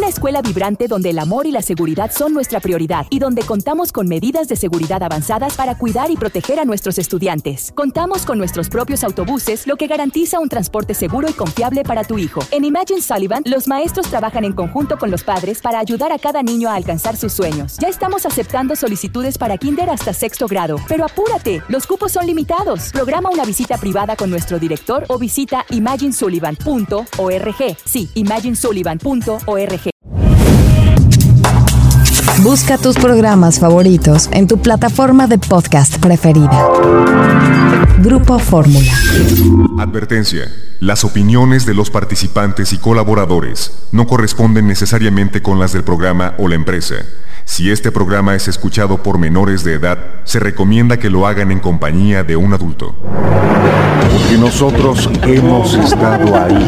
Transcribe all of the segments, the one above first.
Una escuela vibrante donde el amor y la seguridad son nuestra prioridad y donde contamos con medidas de seguridad avanzadas para cuidar y proteger a nuestros estudiantes. Contamos con nuestros propios autobuses, lo que garantiza un transporte seguro y confiable para tu hijo. En Imagine Sullivan, los maestros trabajan en conjunto con los padres para ayudar a cada niño a alcanzar sus sueños. Ya estamos aceptando solicitudes para kinder hasta 6º grado, pero apúrate, los cupos son limitados. Programa una visita privada con nuestro director o visita imaginesullivan.org. Sí, imaginesullivan.org. Busca tus programas favoritos en tu plataforma de podcast preferida. Grupo Fórmula. Advertencia. Las opiniones de los participantes y colaboradores no corresponden necesariamente con las del programa o la empresa. Si este programa es escuchado por menores de edad, se recomienda que lo hagan en compañía de un adulto. Porque nosotros hemos estado ahí.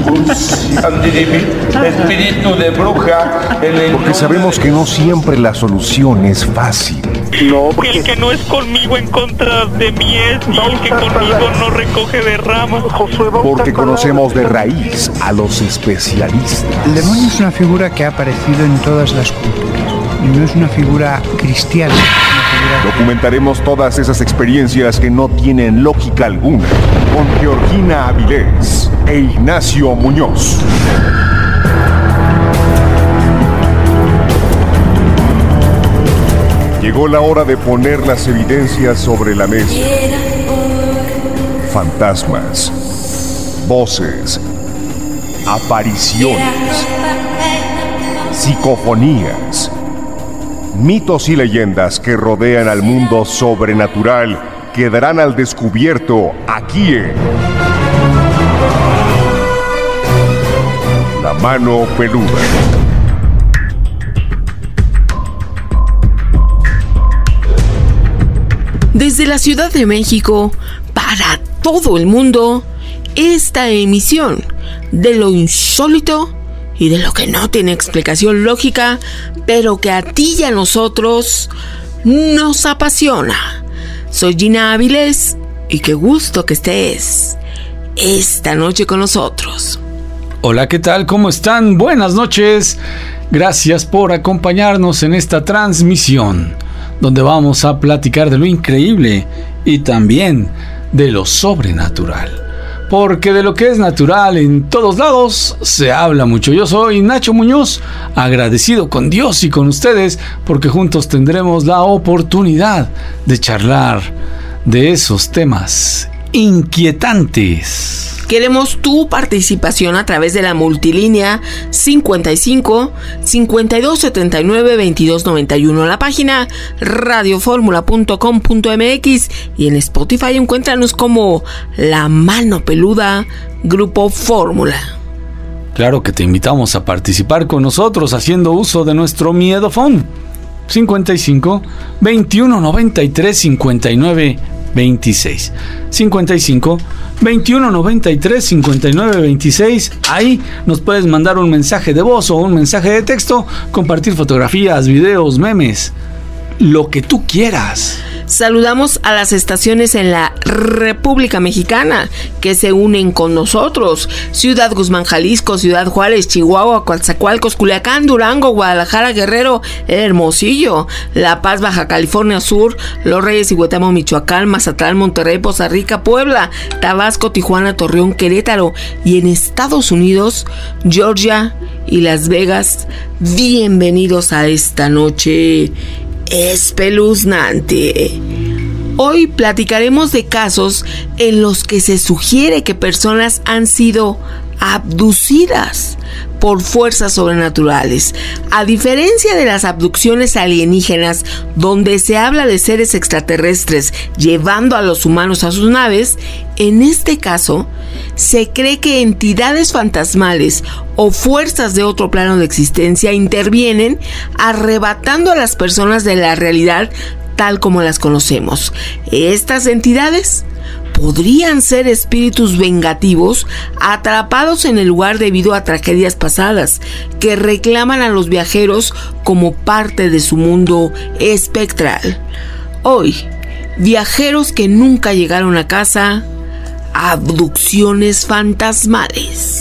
Espíritu de bruja. Porque sabemos que no siempre la solución es fácil. No, el que no es conmigo en contra de mí es, y el que conmigo no recoge de ramas. Porque conocemos de raíz a los especialistas. El demonio es una figura que ha aparecido en todas las culturas. Y no es una figura cristiana. Documentaremos todas esas experiencias que no tienen lógica alguna con Georgina Avilés e Ignacio Muñoz. Llegó la hora de poner las evidencias sobre la mesa. Fantasmas, voces, apariciones, psicofonías, mitos y leyendas que rodean al mundo sobrenatural quedarán al descubierto aquí en La Mano Peluda. Desde la Ciudad de México, para todo el mundo, esta emisión de lo insólito y de lo que no tiene explicación lógica, pero que a ti y a nosotros nos apasiona. Soy Gina Avilés y qué gusto que estés esta noche con nosotros. Hola, ¿qué tal? ¿Cómo están? Buenas noches. Gracias por acompañarnos en esta transmisión, donde vamos a platicar de lo increíble y también de lo sobrenatural. Porque de lo que es natural en todos lados se habla mucho. Yo soy Nacho Muñoz, agradecido con Dios y con ustedes, porque juntos tendremos la oportunidad de charlar de esos temas inquietantes. Queremos tu participación a través de la multilínea 55 52 79 22 91, la página radioformula.com.mx, y en Spotify encuéntranos como La Mano Peluda Grupo Fórmula. Claro que te invitamos a participar con nosotros haciendo uso de nuestro miedofón 55 21 93 59 26 55 21 93 59 26. Ahí nos puedes mandar un mensaje de voz o un mensaje de texto, compartir fotografías, videos, memes, lo que tú quieras. Saludamos a las estaciones en la República Mexicana que se unen con nosotros: Ciudad Guzmán, Jalisco; Ciudad Juárez, Chihuahua; Coatzacoalcos, Culiacán, Durango; Guadalajara, Guerrero; Hermosillo; La Paz, Baja California Sur; Los Reyes y Huetamo, Michoacán; Mazatlán, Monterrey, Poza Rica, Puebla; Tabasco, Tijuana, Torreón, Querétaro; y en Estados Unidos, Georgia y Las Vegas. Bienvenidos a esta noche espeluznante. Hoy platicaremos de casos en los que se sugiere que personas han sido abducidas por fuerzas sobrenaturales. A diferencia de las abducciones alienígenas, donde se habla de seres extraterrestres llevando a los humanos a sus naves, en este caso se cree que entidades fantasmales o fuerzas de otro plano de existencia intervienen, arrebatando a las personas de la realidad tal como las conocemos. Estas entidades podrían ser espíritus vengativos atrapados en el lugar debido a tragedias pasadas, que reclaman a los viajeros como parte de su mundo espectral. Hoy, viajeros que nunca llegaron a casa, abducciones fantasmales.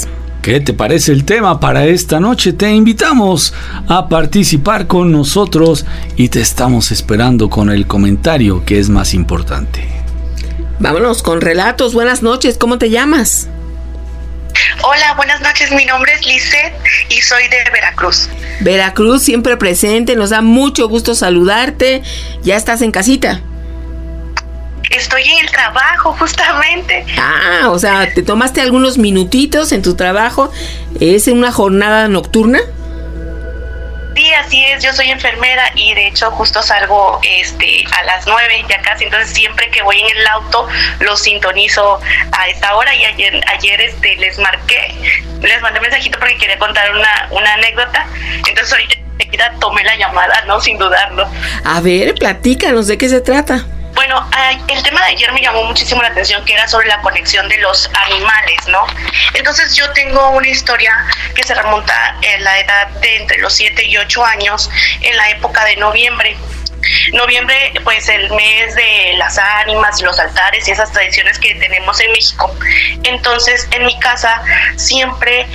¿Qué te parece el tema para esta noche? Te invitamos a participar con nosotros y te estamos esperando con el comentario que es más importante. Vámonos con relatos. Buenas noches, ¿cómo te llamas? Hola, buenas noches, mi nombre es Lisette y soy de Veracruz. Veracruz, siempre presente, nos da mucho gusto saludarte. ¿Ya estás en casita? Estoy en el trabajo, justamente. Ah, o sea, ¿te tomaste algunos minutitos en tu trabajo? ¿Es en una jornada nocturna? Sí, así es, yo soy enfermera y de hecho justo salgo a las 9 ya casi, entonces siempre que voy en el auto lo sintonizo a esta hora y ayer les mandé mensajito porque quería contar una anécdota, entonces ahorita tomé la llamada, ¿no? Sin dudarlo. A ver, platícanos, ¿de qué se trata? Bueno, el tema de ayer me llamó muchísimo la atención, que era sobre la conexión de los animales, ¿no? Entonces yo tengo una historia que se remonta en la edad de entre los 7 y 8 años, en la época de noviembre. Noviembre, pues el mes de las ánimas y los altares y esas tradiciones que tenemos en México. Entonces, en mi casa siempre,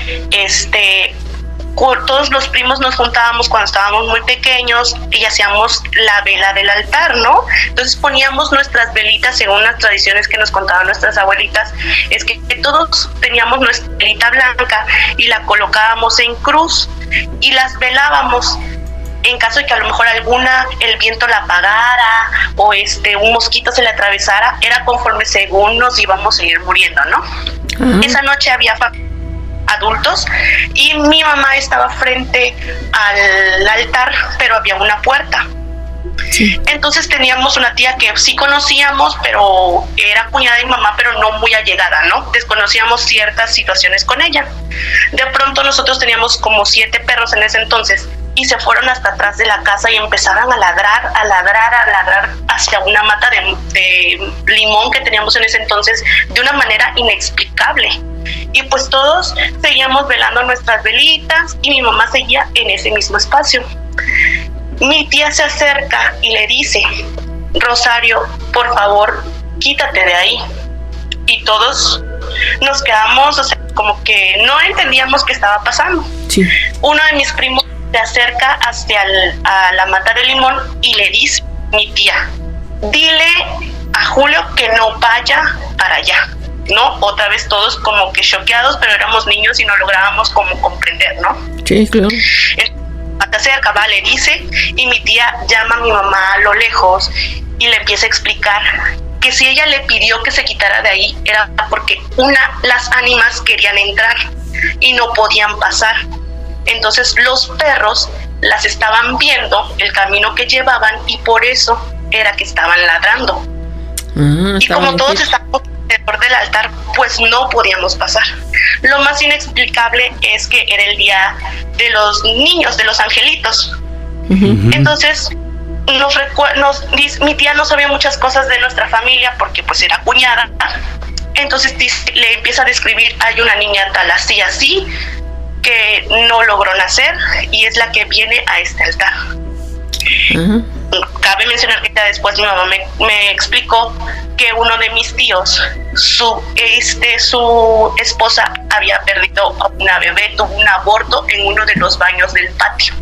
todos los primos nos juntábamos cuando estábamos muy pequeños y hacíamos la vela del altar, ¿no? Entonces poníamos nuestras velitas según las tradiciones que nos contaban nuestras abuelitas, es que todos teníamos nuestra velita blanca y la colocábamos en cruz y las velábamos. En caso de que a lo mejor el viento la apagara o un mosquito se le atravesara, era conforme según nos íbamos a ir muriendo, ¿no? Uh-huh. Esa noche había adultos y mi mamá estaba frente al altar, pero había una puerta. Sí. Entonces teníamos una tía que sí conocíamos, pero era cuñada de mi mamá, pero no muy allegada, ¿no? Desconocíamos ciertas situaciones con ella. De pronto nosotros teníamos como 7 perros en ese entonces y se fueron hasta atrás de la casa y empezaron a ladrar hacia una mata de limón que teníamos en ese entonces de una manera inexplicable. Y pues todos seguíamos velando nuestras velitas y mi mamá seguía en ese mismo espacio. Mi tía se acerca y le dice: Rosario, por favor, quítate de ahí. Y todos nos quedamos, o sea, como que no entendíamos qué estaba pasando. Sí. Uno de mis primos se acerca a la mata de limón y le dice: mi tía, dile a Julio que no vaya para allá. ¿No? Otra vez todos como que choqueados, pero éramos niños y no lográbamos como comprender, ¿no? Sí, claro. Se acerca, va, le dice, y mi tía llama a mi mamá a lo lejos y le empieza a explicar que si ella le pidió que se quitara de ahí era porque las ánimas querían entrar y no podían pasar. Entonces los perros las estaban viendo el camino que llevaban y por eso era que estaban ladrando. Y como todos estábamos alrededor del altar, pues no podíamos pasar. Lo más inexplicable es que era el día de los niños, de los angelitos. Uh-huh. Entonces mi tía no sabía muchas cosas de nuestra familia porque pues era cuñada. Entonces le empieza a describir: hay una niña tal así que no logró nacer y es la que viene a este altar. Uh-huh. Cabe mencionar que ya después mi mamá me explicó que uno de mis tíos, su esposa había perdido a una bebé, tuvo un aborto en uno de los baños del patio.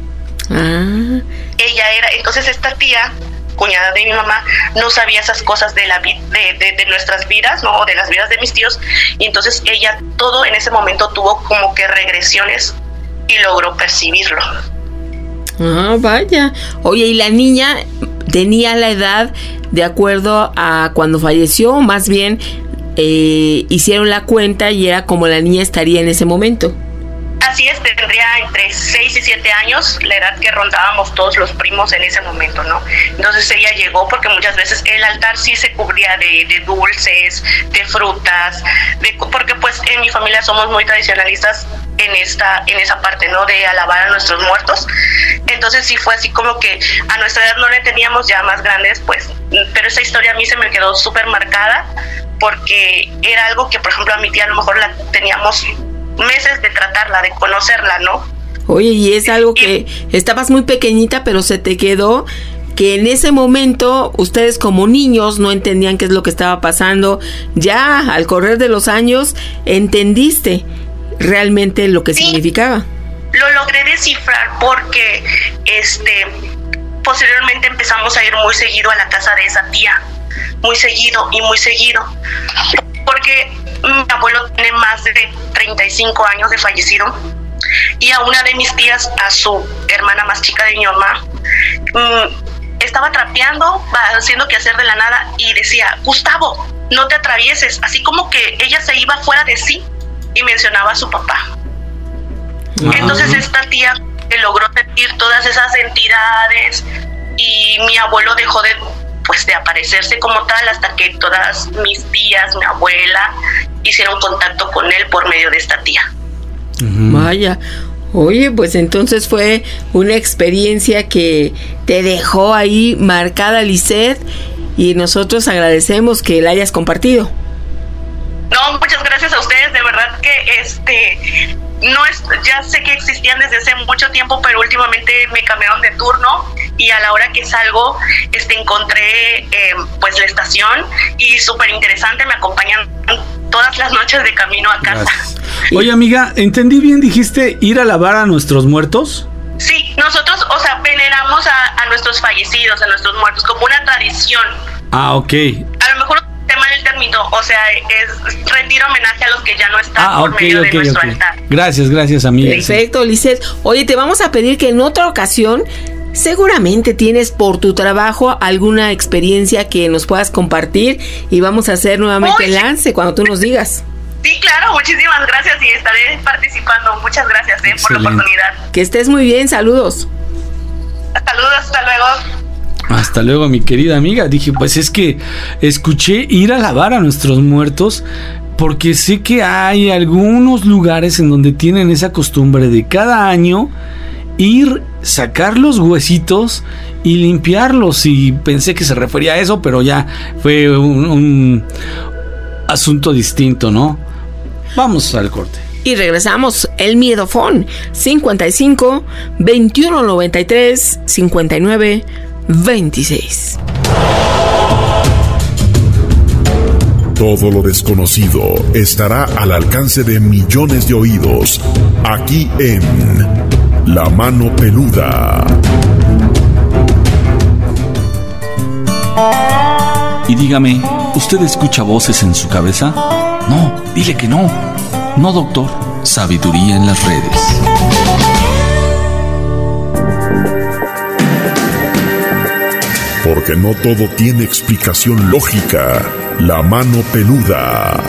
Entonces esta tía, cuñada de mi mamá, no sabía esas cosas de nuestras vidas, ¿no? O de las vidas de mis tíos, y entonces ella todo en ese momento tuvo como que regresiones y logró percibirlo. Ah, vaya. Oye, ¿y la niña tenía la edad de acuerdo a cuando falleció? Más bien, hicieron la cuenta y era como la niña estaría en ese momento. Así es, tendría entre 6 y 7 años, la edad que rondábamos todos los primos en ese momento, ¿no? Entonces ella llegó porque muchas veces el altar sí se cubría de dulces, de frutas, porque pues en mi familia somos muy tradicionalistas en esa parte, ¿no? De alabar a nuestros muertos. Entonces sí fue así como que a nuestra edad no le teníamos, ya más grandes, pues, pero esa historia a mí se me quedó súper marcada porque era algo que, por ejemplo, a mi tía a lo mejor la teníamos meses de tratarla, de conocerla, ¿no? Oye, y es algo que estabas muy pequeñita, pero se te quedó que en ese momento ustedes como niños no entendían qué es lo que estaba pasando. Ya al correr de los años entendiste. realmente lo que significaba. Lo logré descifrar porque posteriormente empezamos a ir muy seguido a la casa de esa tía, muy seguido, porque mi abuelo tiene más de 35 años de fallecido, y a una de mis tías, a su hermana más chica de mi mamá, estaba trapeando, haciendo quehacer de la nada, y decía: Gustavo, no te atravieses, así como que ella se iba fuera de sí, y mencionaba a su papá. Entonces esta tía logró sentir todas esas entidades, y mi abuelo dejó de aparecerse como tal, hasta que todas mis tías, mi abuela, hicieron contacto con él por medio de esta tía. Vaya, oye, pues entonces fue una experiencia que te dejó ahí marcada, Lisette, y nosotros agradecemos que la hayas compartido. No, muchas gracias a ustedes, de verdad que ya sé que existían desde hace mucho tiempo, pero últimamente me cambiaron de turno, y a la hora que salgo encontré la estación, y súper interesante, me acompañan todas las noches de camino a casa. Gracias. Oye, amiga, ¿entendí bien? ¿Dijiste ir a lavar a nuestros muertos? Sí, nosotros, veneramos a nuestros fallecidos, a nuestros muertos, como una tradición. Ah, ok. A lo mejor mal el término, es rendir homenaje a los que ya no están por medio de nuestro altar. Gracias, amiga. Perfecto, Lisette. Oye, te vamos a pedir que en otra ocasión, seguramente tienes por tu trabajo alguna experiencia que nos puedas compartir, y vamos a hacer nuevamente el lance cuando tú nos digas. Sí, claro, muchísimas gracias, y estaré participando. Muchas gracias por la oportunidad. Que estés muy bien, saludos. Saludos, hasta luego. Hasta luego, mi querida amiga. Dije, pues es que escuché ir a lavar a nuestros muertos, porque sé que hay algunos lugares en donde tienen esa costumbre de cada año ir, sacar los huesitos y limpiarlos, y pensé que se refería a eso, pero ya fue un asunto distinto, ¿no? Vamos al corte. Y regresamos. El Miedofón 55 21 93 59 26. Todo lo desconocido estará al alcance de millones de oídos, aquí en La Mano Peluda. Y dígame, ¿usted escucha voces en su cabeza? No, dile que no. No, doctor. Sabiduría en las redes. Porque no todo tiene explicación lógica. La Mano Peluda.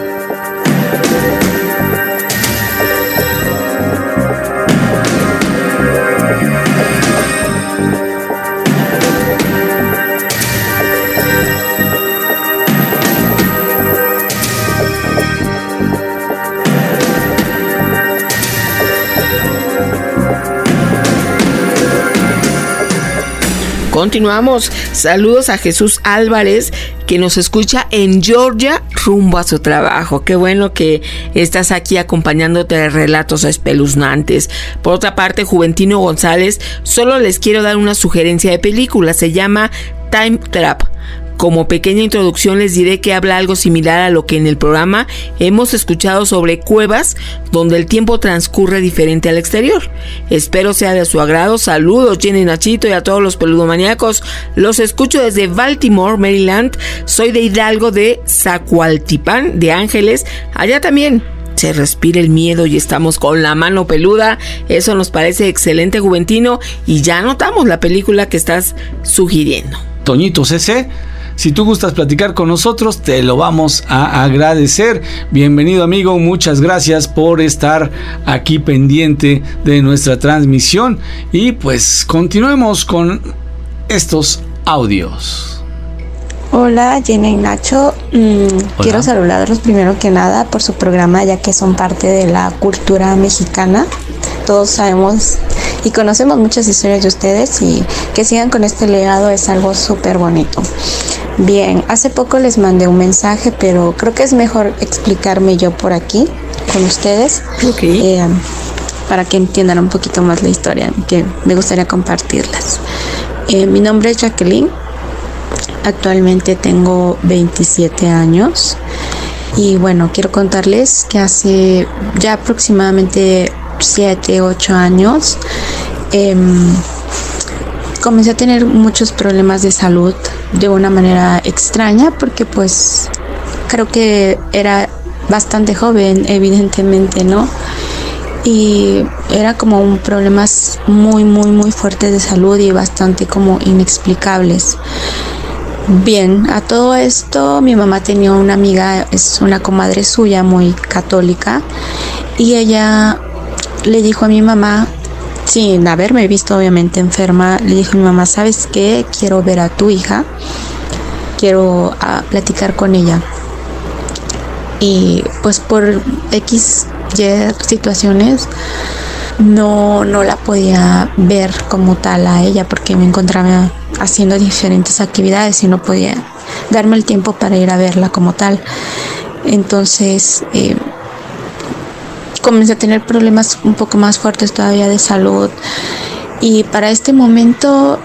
Continuamos. Saludos a Jesús Álvarez, que nos escucha en Georgia rumbo a su trabajo. Qué bueno que estás aquí acompañándote de relatos espeluznantes. Por otra parte, Juventino González, solo les quiero dar una sugerencia de película. Se llama Time Trap. Como pequeña introducción les diré que habla algo similar a lo que en el programa hemos escuchado sobre cuevas donde el tiempo transcurre diferente al exterior. Espero sea de su agrado. Saludos, Jenny, Nachito, y a todos los peludomaníacos. Los escucho desde Baltimore, Maryland. Soy de Hidalgo, de Zacualtipán, de Ángeles. Allá también se respira el miedo y estamos con la mano peluda. Eso nos parece excelente, Juventino, y ya notamos la película que estás sugiriendo. Toñito CC, si tú gustas platicar con nosotros, te lo vamos a agradecer. Bienvenido, amigo, muchas gracias por estar aquí pendiente de nuestra transmisión. Y pues continuemos con estos audios. Hola, Jenny y Nacho. Quiero saludarlos primero que nada por su programa, ya que son parte de la cultura mexicana. Todos sabemos y conocemos muchas historias de ustedes, y que sigan con este legado es algo súper bonito. Bien, hace poco les mandé un mensaje, pero creo que es mejor explicarme yo por aquí con ustedes, para que entiendan un poquito más la historia, que me gustaría compartirlas. Mi nombre es Jacqueline, actualmente tengo 27 años Y bueno, quiero contarles que hace ya aproximadamente 7, 8 años comencé a tener muchos problemas de salud de una manera extraña, porque pues creo que era bastante joven, evidentemente, ¿no? Y era como un problemas muy, muy, muy fuertes de salud y bastante como inexplicables. Bien, a todo esto mi mamá tenía una amiga, es una comadre suya muy católica, y ella le dijo a mi mamá, sin haberme visto obviamente enferma, le dijo a mi mamá: ¿sabes qué? Quiero ver a tu hija, quiero platicar con ella. Y pues por X, Y situaciones no la podía ver como tal a ella, porque me encontraba haciendo diferentes actividades y no podía darme el tiempo para ir a verla como tal. Entonces comencé a tener problemas un poco más fuertes todavía de salud, y para este momento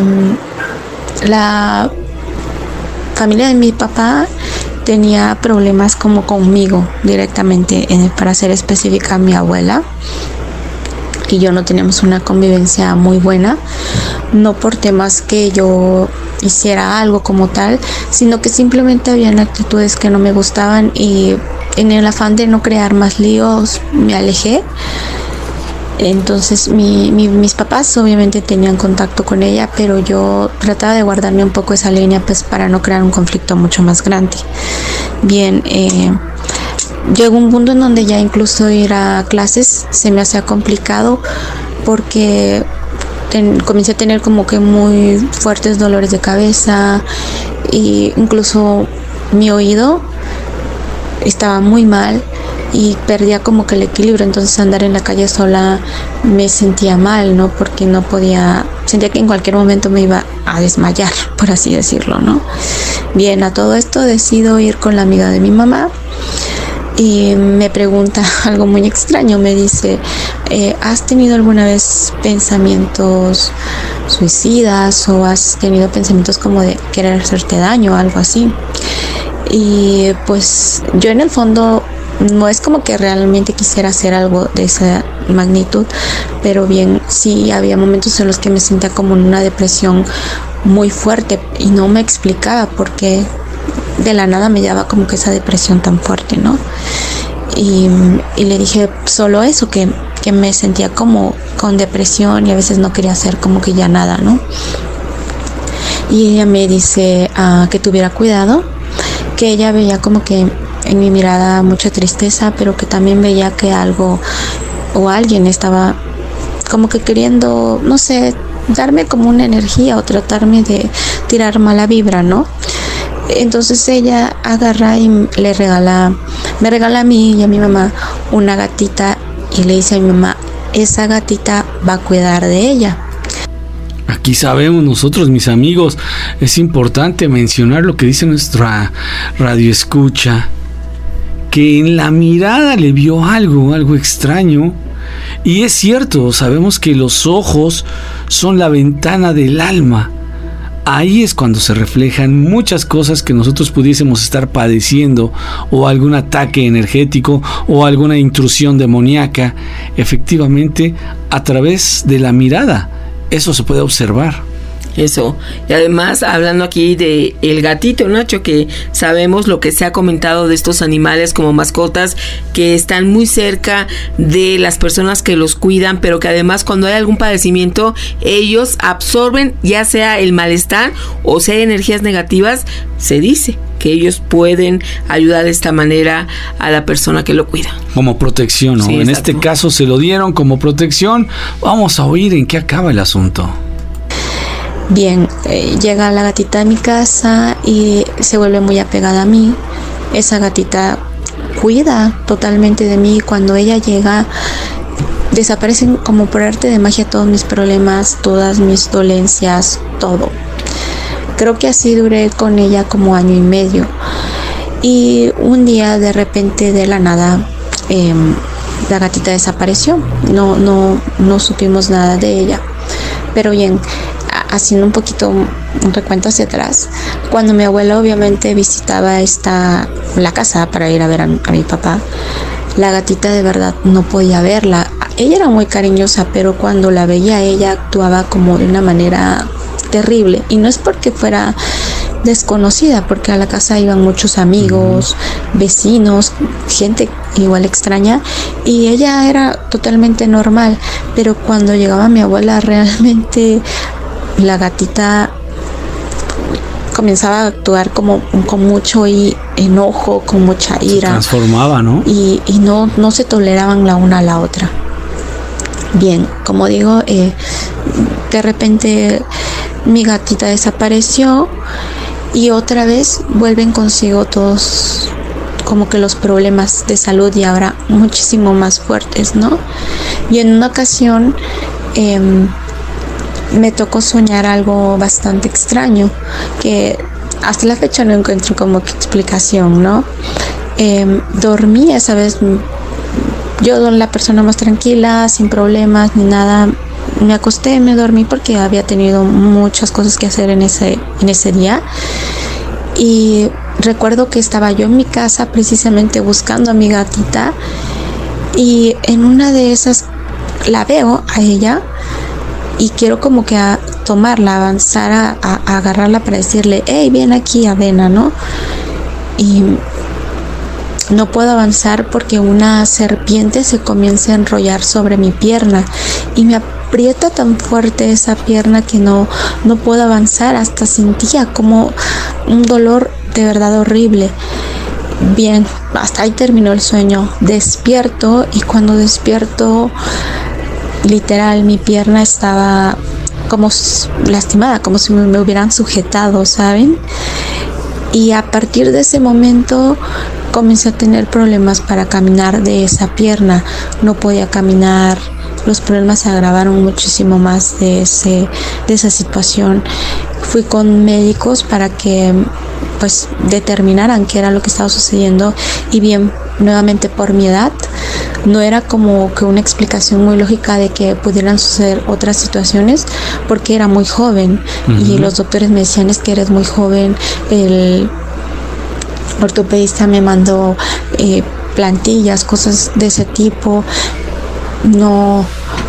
la familia de mi papá tenía problemas como conmigo directamente, para ser específica, mi abuela y yo no teníamos una convivencia muy buena, no por temas que yo hiciera algo como tal, sino que simplemente habían actitudes que no me gustaban, y en el afán de no crear más líos me alejé. Entonces mis papás obviamente tenían contacto con ella, pero yo trataba de guardarme un poco esa línea, pues para no crear un conflicto mucho más grande. Bien, llegó un punto en donde ya incluso ir a clases se me hacía complicado, porque comencé a tener como que muy fuertes dolores de cabeza, e incluso mi oído estaba muy mal y perdía como que el equilibrio. Entonces andar en la calle sola me sentía mal, ¿no? Porque no podía, sentía que en cualquier momento me iba a desmayar, por así decirlo, ¿no? Bien, a todo esto decido ir con la amiga de mi mamá, y me pregunta algo muy extraño. Me dice: ¿has tenido alguna vez pensamientos suicidas, o has tenido pensamientos como de querer hacerte daño o algo así? Y pues yo en el fondo no es como que realmente quisiera hacer algo de esa magnitud, pero bien, sí había momentos en los que me sentía como en una depresión muy fuerte y no me explicaba por qué de la nada me llevaba como que esa depresión tan fuerte, ¿no? Y le dije solo eso, que me sentía como con depresión y a veces no quería hacer como que ya nada, ¿no? Y ella me dice que tuviera cuidado, que ella veía como que en mi mirada mucha tristeza, pero que también veía que algo o alguien estaba como que queriendo, no sé, darme como una energía o tratarme de tirar mala vibra, ¿no? Entonces ella agarra y me regala a mí y a mi mamá una gatita, y le dice a mi mamá: esa gatita va a cuidar de ella. Aquí sabemos nosotros, mis amigos, es importante mencionar lo que dice nuestra radioescucha, que en la mirada le vio algo extraño. Y es cierto, sabemos que los ojos son la ventana del alma. Ahí es cuando se reflejan muchas cosas que nosotros pudiésemos estar padeciendo, o algún ataque energético o alguna intrusión demoníaca. Efectivamente, a través de la mirada, eso se puede observar. Eso, y además hablando aquí de el gatito, Nacho, que sabemos lo que se ha comentado de estos animales como mascotas que están muy cerca de las personas que los cuidan, pero que además cuando hay algún padecimiento ellos absorben ya sea el malestar o sea energías negativas. Se dice que ellos pueden ayudar de esta manera a la persona que lo cuida. Como protección, ¿no? Sí, en este caso se lo dieron como protección. Vamos a oír en qué acaba el asunto. Bien, llega la gatita a mi casa y se vuelve muy apegada a mí. Esa gatita cuida totalmente de mí. Cuando ella llega, desaparecen como por arte de magia todos mis problemas, todas mis dolencias, todo. Creo que así duré con ella como 1 año y medio. Y un día, de repente, de la nada, la gatita desapareció. No supimos nada de ella. Pero bien, haciendo un poquito un recuento hacia atrás, cuando mi abuela obviamente visitaba la casa para ir a ver a mi papá, la gatita de verdad no podía verla. Ella era muy cariñosa, pero cuando la veía ella actuaba como de una manera terrible, y no es porque fuera desconocida, porque a la casa iban muchos amigos, vecinos, gente igual extraña, y ella era totalmente normal, pero cuando llegaba mi abuela realmente la gatita comenzaba a actuar como con mucho enojo, con mucha ira. Se transformaba, ¿no? Y no se toleraban la una a la otra. Bien, como digo, de repente mi gatita desapareció y otra vez vuelven consigo todos como que los problemas de salud, y ahora muchísimo más fuertes, ¿no? Y en una ocasión me tocó soñar algo bastante extraño, que hasta la fecha no encuentro como que explicación, ¿no? Dormí esa vez, yo la persona más tranquila, sin problemas ni nada, me acosté, me dormí porque había tenido muchas cosas que hacer en ese día, y recuerdo que estaba yo en mi casa precisamente buscando a mi gatita, y en una de esas la veo a ella y quiero como que tomarla, avanzar a agarrarla para decirle, hey, ven aquí, Avena, ¿no? Y no puedo avanzar porque una serpiente se comienza a enrollar sobre mi pierna y me aprieta tan fuerte esa pierna que no puedo avanzar. Hasta sentía como un dolor de verdad horrible. Bien, hasta ahí terminó el sueño. Despierto, y cuando despierto, literal, mi pierna estaba como lastimada, como si me hubieran sujetado, ¿saben? Y a partir de ese momento comencé a tener problemas para caminar de esa pierna. No podía caminar, los problemas se agravaron muchísimo más de esa situación. Fui con médicos para que pues determinaran qué era lo que estaba sucediendo, y bien, nuevamente por mi edad, no era como que una explicación muy lógica de que pudieran suceder otras situaciones, porque era muy joven. Y los doctores me decían, es que eres muy joven. El ortopedista me mandó plantillas, cosas de ese tipo. No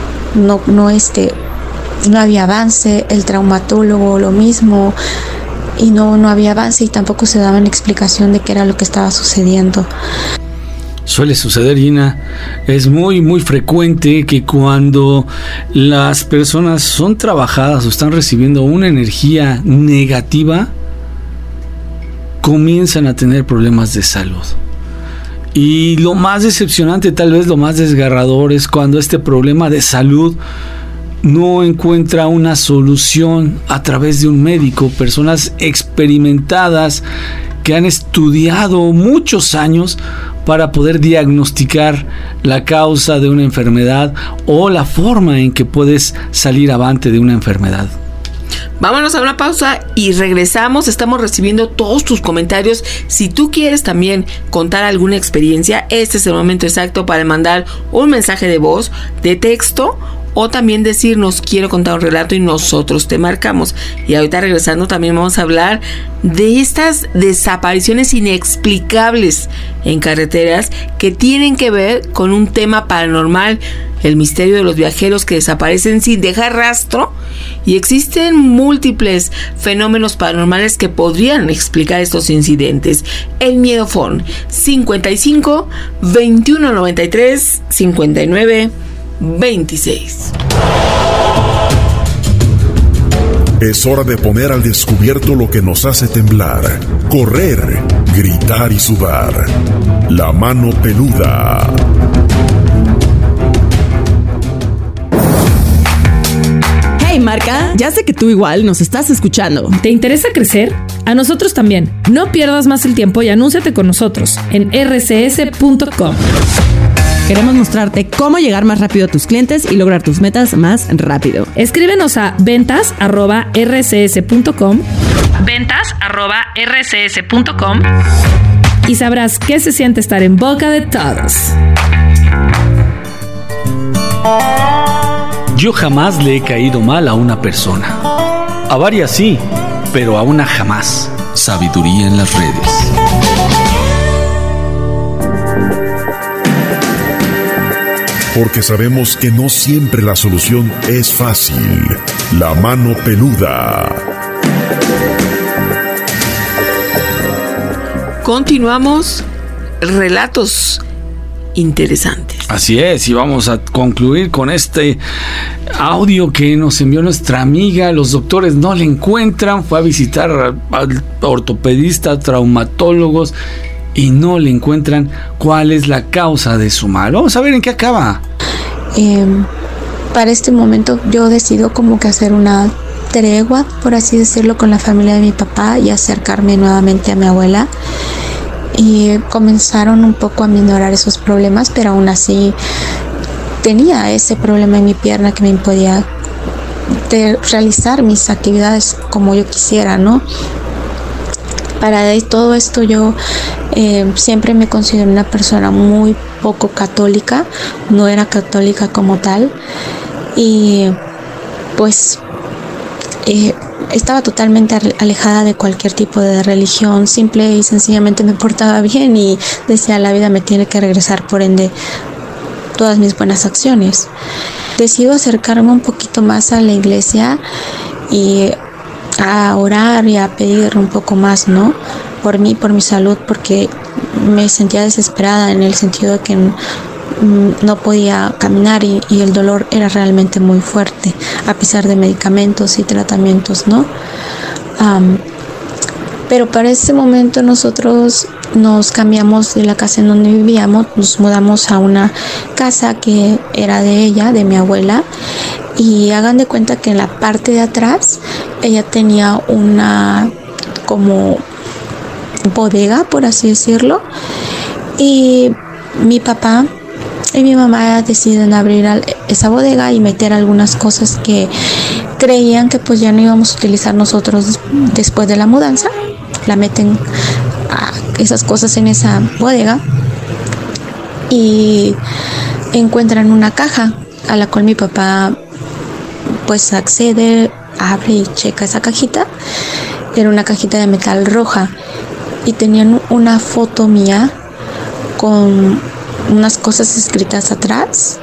había avance. El traumatólogo lo mismo, y no había avance, y tampoco se daba una explicación de qué era lo que estaba sucediendo. Suele suceder, Gina. Es muy, muy frecuente que cuando las personas son trabajadas o están recibiendo una energía negativa, comienzan a tener problemas de salud. Y lo más decepcionante, tal vez lo más desgarrador, es cuando este problema de salud no encuentra una solución a través de un médico. Personas experimentadas que han estudiado muchos años para poder diagnosticar la causa de una enfermedad o la forma en que puedes salir avante de una enfermedad. Vámonos a una pausa y regresamos. Estamos recibiendo todos tus comentarios. Si tú quieres también contar alguna experiencia, este es el momento exacto para mandar un mensaje de voz, de texto, o también decirnos, quiero contar un relato, y nosotros te marcamos. Y ahorita regresando también vamos a hablar de estas desapariciones inexplicables en carreteras que tienen que ver con un tema paranormal, el misterio de los viajeros que desaparecen sin dejar rastro. Y existen múltiples fenómenos paranormales que podrían explicar estos incidentes. El Miedofón 55 21 93 59 26. Es hora de poner al descubierto lo que nos hace temblar, correr, gritar y sudar. La mano peluda. Hey marca, ya sé que tú igual nos estás escuchando. ¿Te interesa crecer? A nosotros también. No pierdas más el tiempo y anúnciate con nosotros en rcs.com. Queremos mostrarte cómo llegar más rápido a tus clientes y lograr tus metas más rápido. Escríbenos a ventas@rcs.com. ventas@rcs.com y sabrás qué se siente estar en boca de todos. Yo jamás le he caído mal a una persona. A varias sí, pero a una jamás. Sabiduría en las redes. Porque sabemos que no siempre la solución es fácil. La mano peluda. Continuamos. Relatos interesantes. Así es, y vamos a concluir con este audio que nos envió nuestra amiga. Los doctores no le encuentran, fue a visitar al ortopedista, traumatólogos, y no le encuentran cuál es la causa de su mal. Vamos a ver en qué acaba. Para este momento yo decido como que hacer una tregua, por así decirlo, con la familia de mi papá y acercarme nuevamente a mi abuela. Y comenzaron un poco a minorar esos problemas, pero aún así tenía ese problema en mi pierna que me impedía de realizar mis actividades como yo quisiera, ¿no? Para todo esto yo siempre me considero una persona muy poco católica, no era católica como tal, y pues estaba totalmente alejada de cualquier tipo de religión. Simple y sencillamente me portaba bien y decía, la vida me tiene que regresar, por ende todas mis buenas acciones. Decido acercarme un poquito más a la iglesia y a orar y a pedir un poco más, ¿no? Por mí, por mi salud, porque me sentía desesperada en el sentido de que no podía caminar y el dolor era realmente muy fuerte, a pesar de medicamentos y tratamientos, ¿no? Pero para ese momento nosotros nos cambiamos de la casa en donde vivíamos, nos mudamos a una casa que era de ella, de mi abuela, y hagan de cuenta que en la parte de atrás ella tenía una como bodega, por así decirlo, y mi papá y mi mamá deciden abrir esa bodega y meter algunas cosas que creían que pues ya no íbamos a utilizar nosotros después de la mudanza. La meten esas cosas en esa bodega y encuentran una caja a la cual mi papá pues accede, abre y checa esa cajita. Era una cajita de metal roja y tenían una foto mía con unas cosas escritas atrás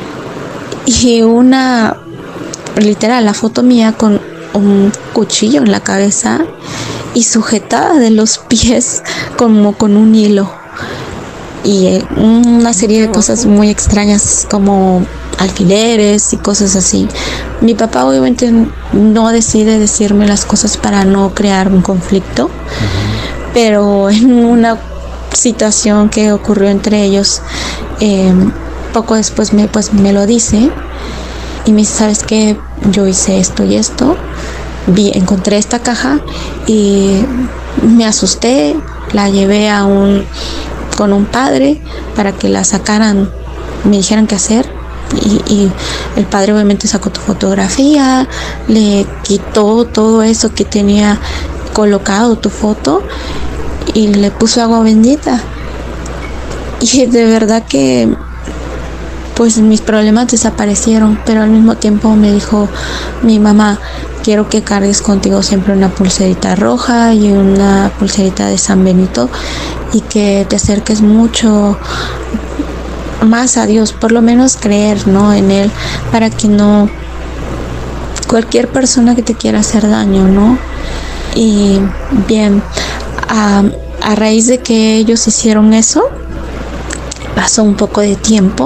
y literal la foto mía con un cuchillo en la cabeza y sujetada de los pies como con un hilo, y una serie de cosas muy extrañas como alfileres y cosas así. Mi papá obviamente no decide decirme las cosas para no crear un conflicto, pero en una situación que ocurrió entre ellos, poco después me lo dice y me dice, ¿sabes qué? Yo hice esto y esto, encontré esta caja y me asusté, la llevé con un padre para que la sacaran, me dijeran qué hacer, y el padre obviamente sacó tu fotografía, le quitó todo eso que tenía colocado tu foto y le puso agua bendita. Y de verdad que pues mis problemas desaparecieron, pero al mismo tiempo me dijo mi mamá, quiero que cargues contigo siempre una pulserita roja y una pulserita de San Benito y que te acerques mucho más a Dios, por lo menos creer, ¿no?, en Él, para que no cualquier persona que te quiera hacer daño, ¿no? Y bien, a raíz de que ellos hicieron eso, pasó un poco de tiempo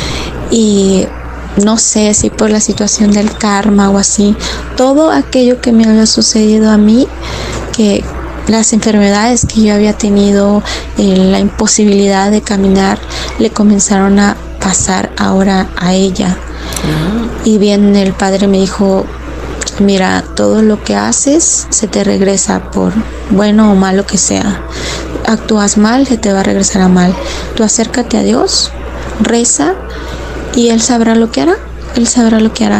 y no sé si por la situación del karma o así, todo aquello que me había sucedido a mí, que las enfermedades que yo había tenido, la imposibilidad de caminar, le comenzaron a pasar ahora a ella. Y bien, el padre me dijo, mira, todo lo que haces se te regresa, por bueno o malo que sea. Actúas mal, se te va a regresar a mal. Tú acércate a Dios, reza y Él sabrá lo que hará. Él sabrá lo que hará.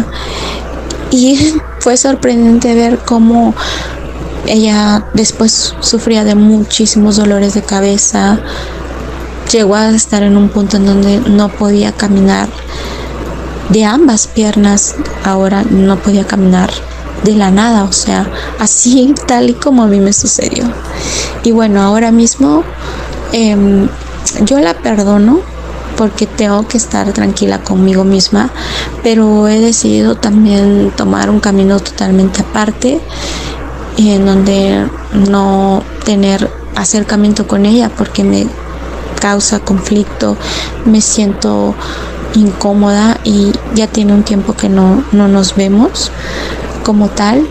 Y fue sorprendente ver cómo ella después sufría de muchísimos dolores de cabeza. Llegó a estar en un punto en donde no podía caminar de ambas piernas. Ahora no podía caminar de la nada, o sea, así tal y como a mí me sucedió. Y bueno, ahora mismo yo la perdono porque tengo que estar tranquila conmigo misma, pero he decidido también tomar un camino totalmente aparte, en donde no tener acercamiento con ella porque me causa conflicto, me siento incómoda y ya tiene un tiempo que no nos vemos como tal,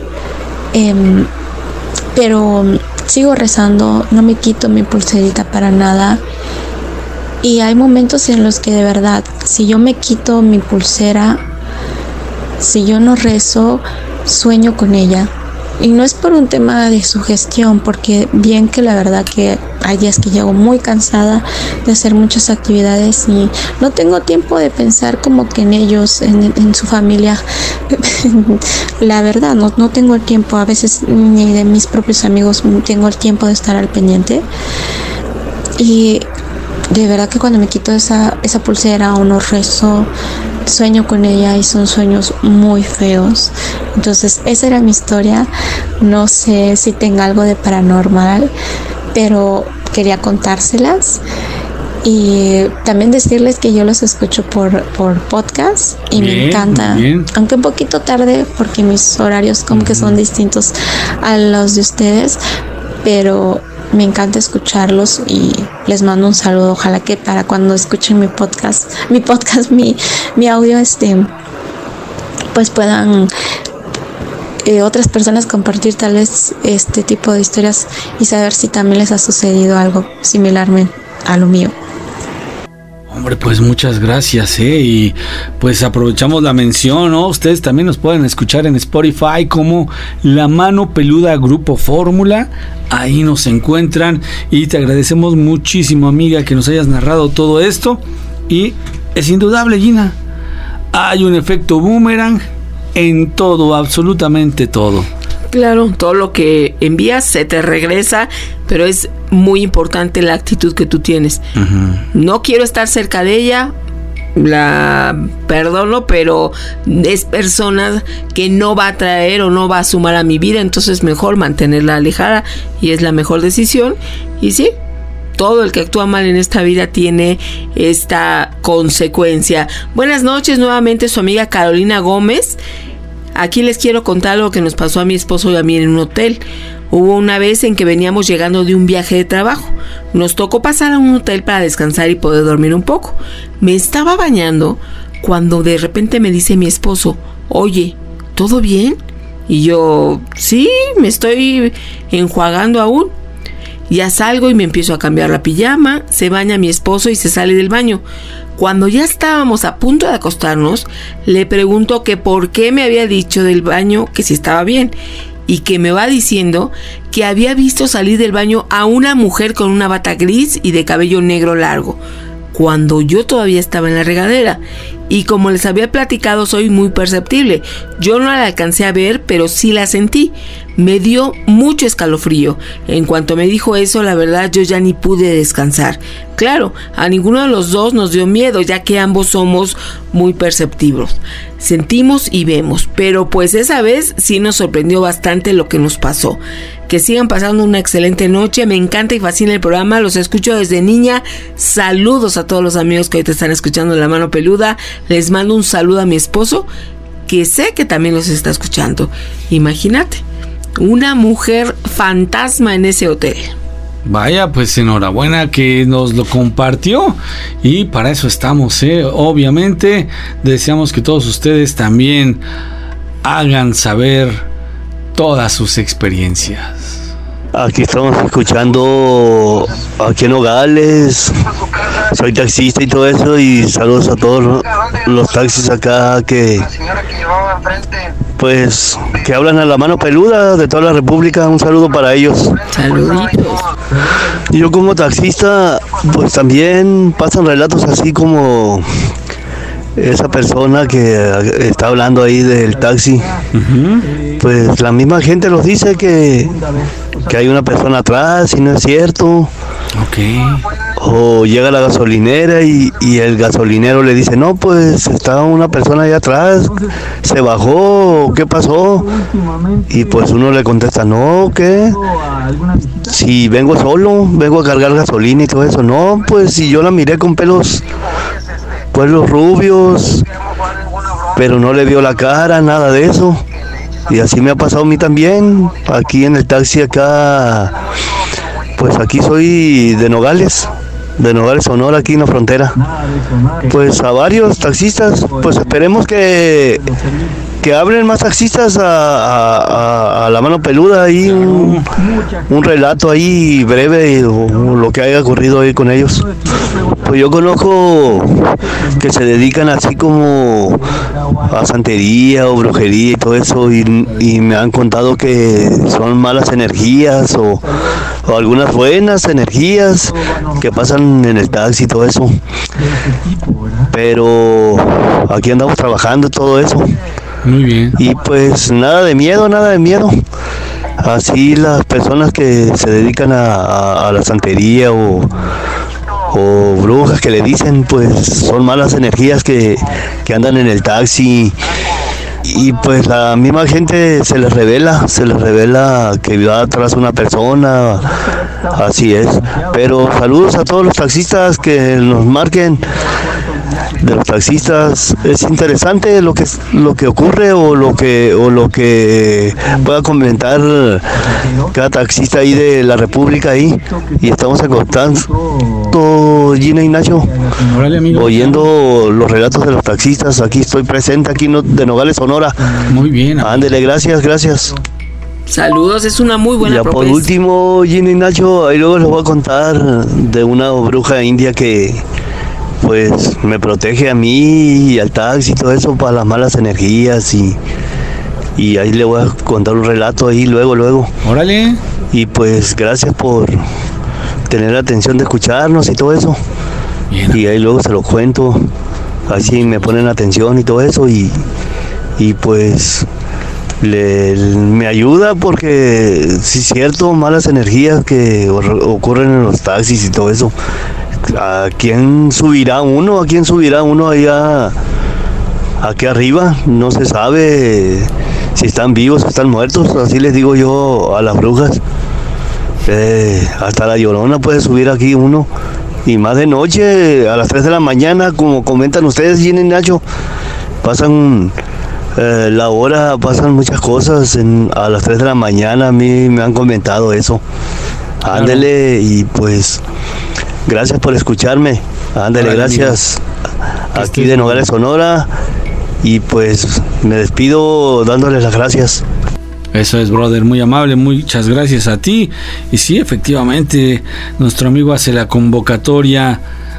pero sigo rezando, no me quito mi pulserita para nada. Y hay momentos en los que de verdad, si yo me quito mi pulsera, si yo no rezo, sueño con ella. Y no es por un tema de sugestión, porque bien que la verdad que hay días que llego muy cansada de hacer muchas actividades y no tengo tiempo de pensar como que en ellos, en su familia. La verdad, no tengo el tiempo, a veces ni de mis propios amigos tengo el tiempo de estar al pendiente. Y de verdad que cuando me quito esa pulsera o no rezo, sueño con ella y son sueños muy feos. Entonces esa era mi historia. No sé si tenga algo de paranormal, pero quería contárselas y también decirles que yo los escucho por podcast y bien, me encanta, aunque un poquito tarde porque mis horarios como que son distintos a los de ustedes, pero me encanta escucharlos y les mando un saludo. Ojalá que para cuando escuchen mi audio, pues puedan otras personas compartir tal vez este tipo de historias y saber si también les ha sucedido algo similar a lo mío. Hombre, pues muchas gracias, y pues aprovechamos la mención, ¿no? Ustedes también nos pueden escuchar en Spotify como La Mano Peluda Grupo Fórmula. Ahí nos encuentran y te agradecemos muchísimo, amiga, que nos hayas narrado todo esto. Y es indudable, Gina, hay un efecto boomerang en todo, absolutamente todo. Claro, todo lo que envías se te regresa, pero es muy importante la actitud que tú tienes. Uh-huh. No quiero estar cerca de ella, la perdono, pero es persona que no va a traer o no va a sumar a mi vida, entonces mejor mantenerla alejada y es la mejor decisión. Y sí, todo el que actúa mal en esta vida tiene esta consecuencia. Buenas noches, nuevamente su amiga Carolina Gómez. Aquí les quiero contar lo que nos pasó a mi esposo y a mí en un hotel. Hubo una vez en que veníamos llegando de un viaje de trabajo. Nos tocó pasar a un hotel para descansar y poder dormir un poco. Me estaba bañando cuando de repente me dice mi esposo: oye, ¿todo bien? Y yo, sí, me estoy enjuagando aún. Ya salgo y me empiezo a cambiar la pijama. Se baña mi esposo y se sale del baño. Cuando ya estábamos a punto de acostarnos, le pregunto que por qué me había dicho del baño que si estaba bien, y que me va diciendo que había visto salir del baño a una mujer con una bata gris y de cabello negro largo, cuando yo todavía estaba en la regadera. Y como les había platicado, soy muy perceptible. Yo no la alcancé a ver, pero sí la sentí. Me dio mucho escalofrío. En cuanto me dijo eso, la verdad yo ya ni pude descansar. Claro, a ninguno de los dos nos dio miedo, ya que ambos somos muy perceptivos. Sentimos y vemos, pero pues esa vez sí nos sorprendió bastante lo que nos pasó. Que sigan pasando una excelente noche. Me encanta y fascina el programa. Los escucho desde niña. Saludos a todos los amigos que hoy te están escuchando en La Mano Peluda. Les mando un saludo a mi esposo, que sé que también los está escuchando. Imagínate, una mujer fantasma en ese hotel. Vaya, pues enhorabuena que nos lo compartió, y para eso estamos, obviamente deseamos que todos ustedes también hagan saber todas sus experiencias. Aquí estamos escuchando aquí en Nogales. Soy taxista y todo eso, y saludos a todos los taxis acá que pues que hablan a La Mano Peluda de toda la República. Un saludo para ellos. Saluditos. Yo como taxista pues también pasan relatos así como esa persona que está hablando ahí del taxi. Uh-huh. Pues la misma gente los dice que hay una persona atrás, y no es cierto. O llega a la gasolinera y el gasolinero le dice, no, pues estaba una persona allá atrás, se bajó, ¿qué pasó? Y pues uno le contesta, no, ¿qué? Si vengo solo, vengo a cargar gasolina y todo eso. No, pues si yo la miré con pelos rubios, pero no le vio la cara, nada de eso. Y así me ha pasado a mí también, aquí en el taxi acá, pues aquí soy de Nogales, Sonora, aquí en la frontera. Pues a varios taxistas, pues esperemos que hablen más taxistas a la mano peluda, ahí un relato ahí breve o lo que haya ocurrido ahí con ellos. Pues yo conozco que se dedican así como a santería o brujería y todo eso, y me han contado que son malas energías o algunas buenas energías que pasan en el taxi y todo eso. Pero aquí andamos trabajando todo eso. Muy bien. Y pues nada de miedo. Así las personas que se dedican a la santería o brujas que le dicen, pues son malas energías que andan en el taxi. Y pues la misma gente se les revela que va atrás una persona, así es. Pero saludos a todos los taxistas que nos marquen. De los taxistas es interesante lo que ocurre o lo que pueda comentar cada taxista ahí de la República ahí, y estamos en contacto, Gina y Nacho, oyendo los relatos de los taxistas. Aquí estoy presente, aquí de Nogales, Sonora. Muy bien. Ándele, gracias. Saludos, es una muy buena propuesta. Por último, Gina y Nacho, ahí luego les voy a contar de una bruja india que pues me protege a mí y al taxi y todo eso para las malas energías, y ahí le voy a contar un relato ahí luego. Órale. Y pues gracias por tener la atención de escucharnos y todo eso. Bien. Y ahí luego se lo cuento, así me ponen atención y todo eso, y pues me ayuda, porque sí es cierto, malas energías que ocurren en los taxis y todo eso. ¿A quién subirá uno allá aquí arriba? No se sabe si están vivos o están muertos, así les digo yo a las brujas. Hasta la Llorona puede subir aquí uno, y más de noche, a las 3 de la mañana, como comentan ustedes, Gina y Nacho, pasan la hora, pasan muchas cosas a las 3 de la mañana. A mí me han comentado eso. Claro. Ándele, y pues gracias por escucharme. Ándale, gracias. Aquí de Nogales, Sonora. Y pues me despido dándoles las gracias. Eso es, brother, muy amable, muchas gracias a ti. Y sí, efectivamente, nuestro amigo hace la convocatoria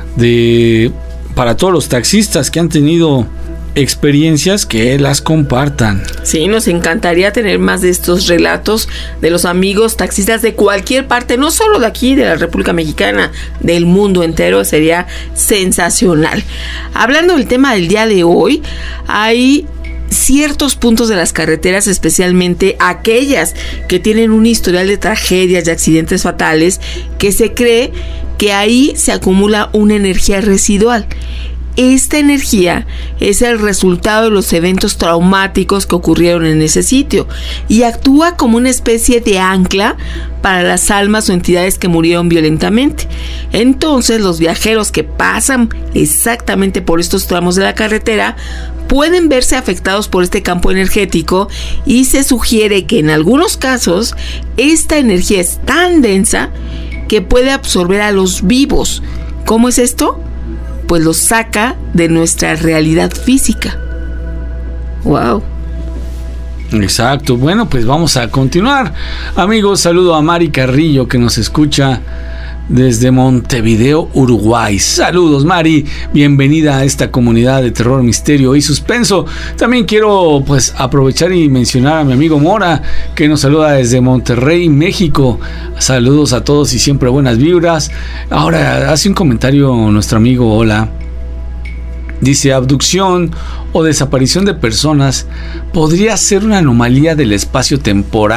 para todos los taxistas que han tenido experiencias, que las compartan. Sí, nos encantaría tener más de estos relatos de los amigos taxistas de cualquier parte, no solo de aquí, de la República Mexicana, del mundo entero. Sería sensacional. Hablando del tema del día de hoy, hay ciertos puntos de las carreteras, especialmente aquellas que tienen un historial de tragedias y accidentes fatales, que se cree que ahí se acumula una energía residual. Esta energía es el resultado de los eventos traumáticos que ocurrieron en ese sitio y actúa como una especie de ancla para las almas o entidades que murieron violentamente. Entonces, los viajeros que pasan exactamente por estos tramos de la carretera pueden verse afectados por este campo energético, y se sugiere que en algunos casos esta energía es tan densa que puede absorber a los vivos. ¿Cómo es esto? Pues los saca de nuestra realidad física. Wow. Exacto. Bueno, pues vamos a continuar. Amigos, saludo a Mari Carrillo, que nos escucha desde Montevideo, Uruguay. Saludos, Mari, bienvenida a esta comunidad de terror, misterio y suspenso. También quiero pues aprovechar y mencionar a mi amigo Mora, que nos saluda desde Monterrey, México. Saludos a todos y siempre buenas vibras. Ahora hace un comentario nuestro amigo Hola. Dice: abducción o desaparición de personas podría ser una anomalía del espacio temporal.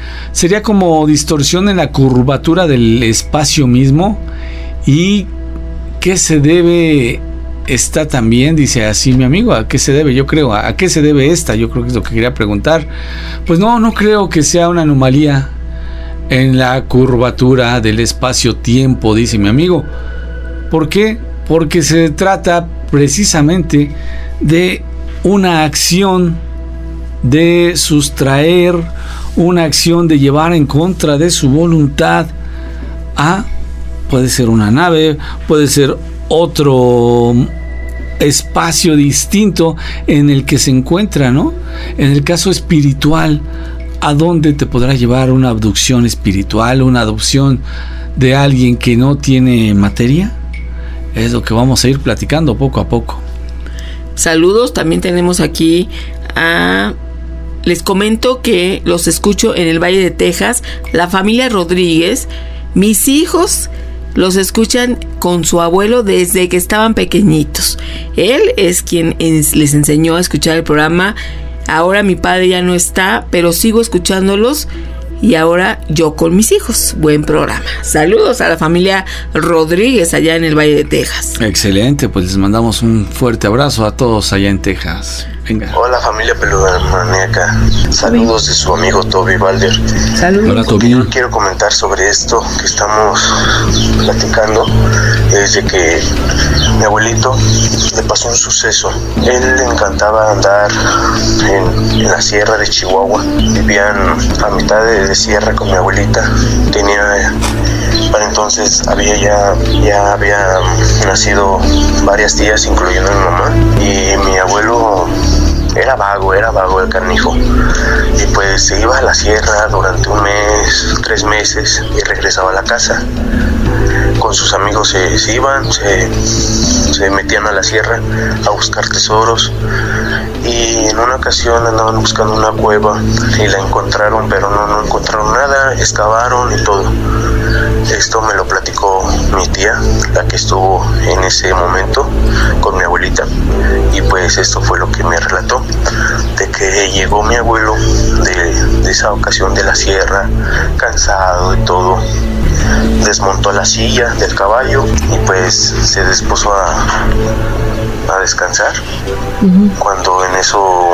sería como distorsión en la curvatura del espacio mismo. ¿Y qué se debe? Está también, dice así mi amigo, ¿a qué se debe? Yo creo, ¿a qué se debe esta? Yo creo que es lo que quería preguntar. Pues no creo que sea una anomalía en la curvatura del espacio-tiempo, dice mi amigo. ¿Por qué? Porque se trata precisamente de una acción de sustraer, una acción de llevar en contra de su voluntad a, puede ser una nave, puede ser otro espacio distinto en el que se encuentra, ¿no? En el caso espiritual, ¿a dónde te podrá llevar una abducción espiritual, una adopción de alguien que no tiene materia? Es lo que vamos a ir platicando poco a poco. Saludos, también tenemos aquí a... Les comento que los escucho en el Valle de Texas, la familia Rodríguez. Mis hijos los escuchan con su abuelo desde que estaban pequeñitos. Él es quien les enseñó a escuchar el programa. Ahora mi padre ya no está, pero sigo escuchándolos. Y ahora yo con mis hijos. Buen programa. Saludos a la familia Rodríguez allá en el Valle de Texas. Excelente, pues les mandamos un fuerte abrazo a todos allá en Texas. Venga. Hola familia peludomaníaca. Saludos de su amigo Toby Balder. Saludos. Hola Toby. Yo quiero comentar sobre esto que estamos platicando. Es de que mi abuelito le pasó un suceso. Él le encantaba andar en la sierra de Chihuahua. Vivían a mitad de sierra con mi abuelita. Para entonces ya había nacido varias tías, incluyendo mi mamá, y mi abuelo era vago el canijo, y pues se iba a la sierra durante un mes, 3 meses, y regresaba a la casa. Con sus amigos se iban, se metían a la sierra a buscar tesoros, y en una ocasión andaban buscando una cueva y la encontraron, pero no encontraron nada, excavaron y todo. Esto me lo platicó mi tía, la que estuvo en ese momento con mi abuelita, y pues esto fue lo que me relató, de que llegó mi abuelo de esa ocasión de la sierra, cansado y todo, desmontó la silla del caballo y pues se dispuso a descansar. Cuando en eso,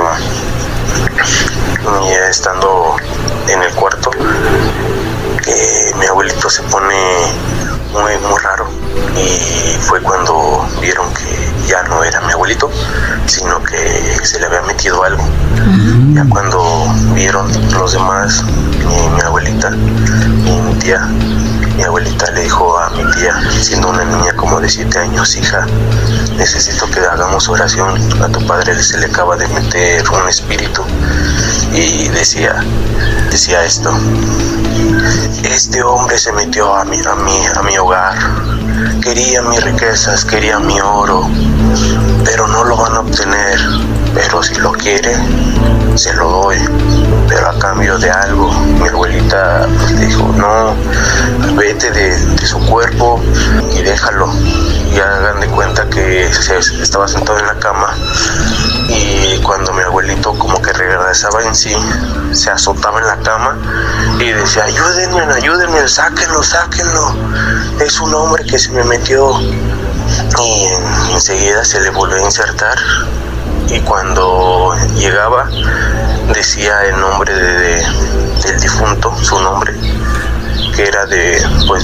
ya estando en el cuarto, mi abuelito se pone muy raro, y fue cuando vieron que ya no era mi abuelito, sino que se le había metido algo. Ya cuando vieron los demás, mi abuelita y mi tía, mi abuelita le dijo a mi tía, siendo una niña como de 7 años: hija, necesito que hagamos oración, a tu padre se le acaba de meter un espíritu. Y decía esto: este hombre se metió a mi hogar, quería mis riquezas, quería mi oro, pero no lo van a obtener, pero si lo quiere, se lo doy, pero a cambio de algo. Mi abuelita pues le dijo: no, vete de su cuerpo y déjalo. Y hagan de cuenta que estaba sentado en la cama, y cuando mi abuelito como que regresaba en sí, se azotaba en la cama y decía: ayúdenme, sáquenlo, es un hombre que se me metió. Y enseguida se le volvió a insertar, y cuando llegaba decía el nombre del difunto, su nombre, que era de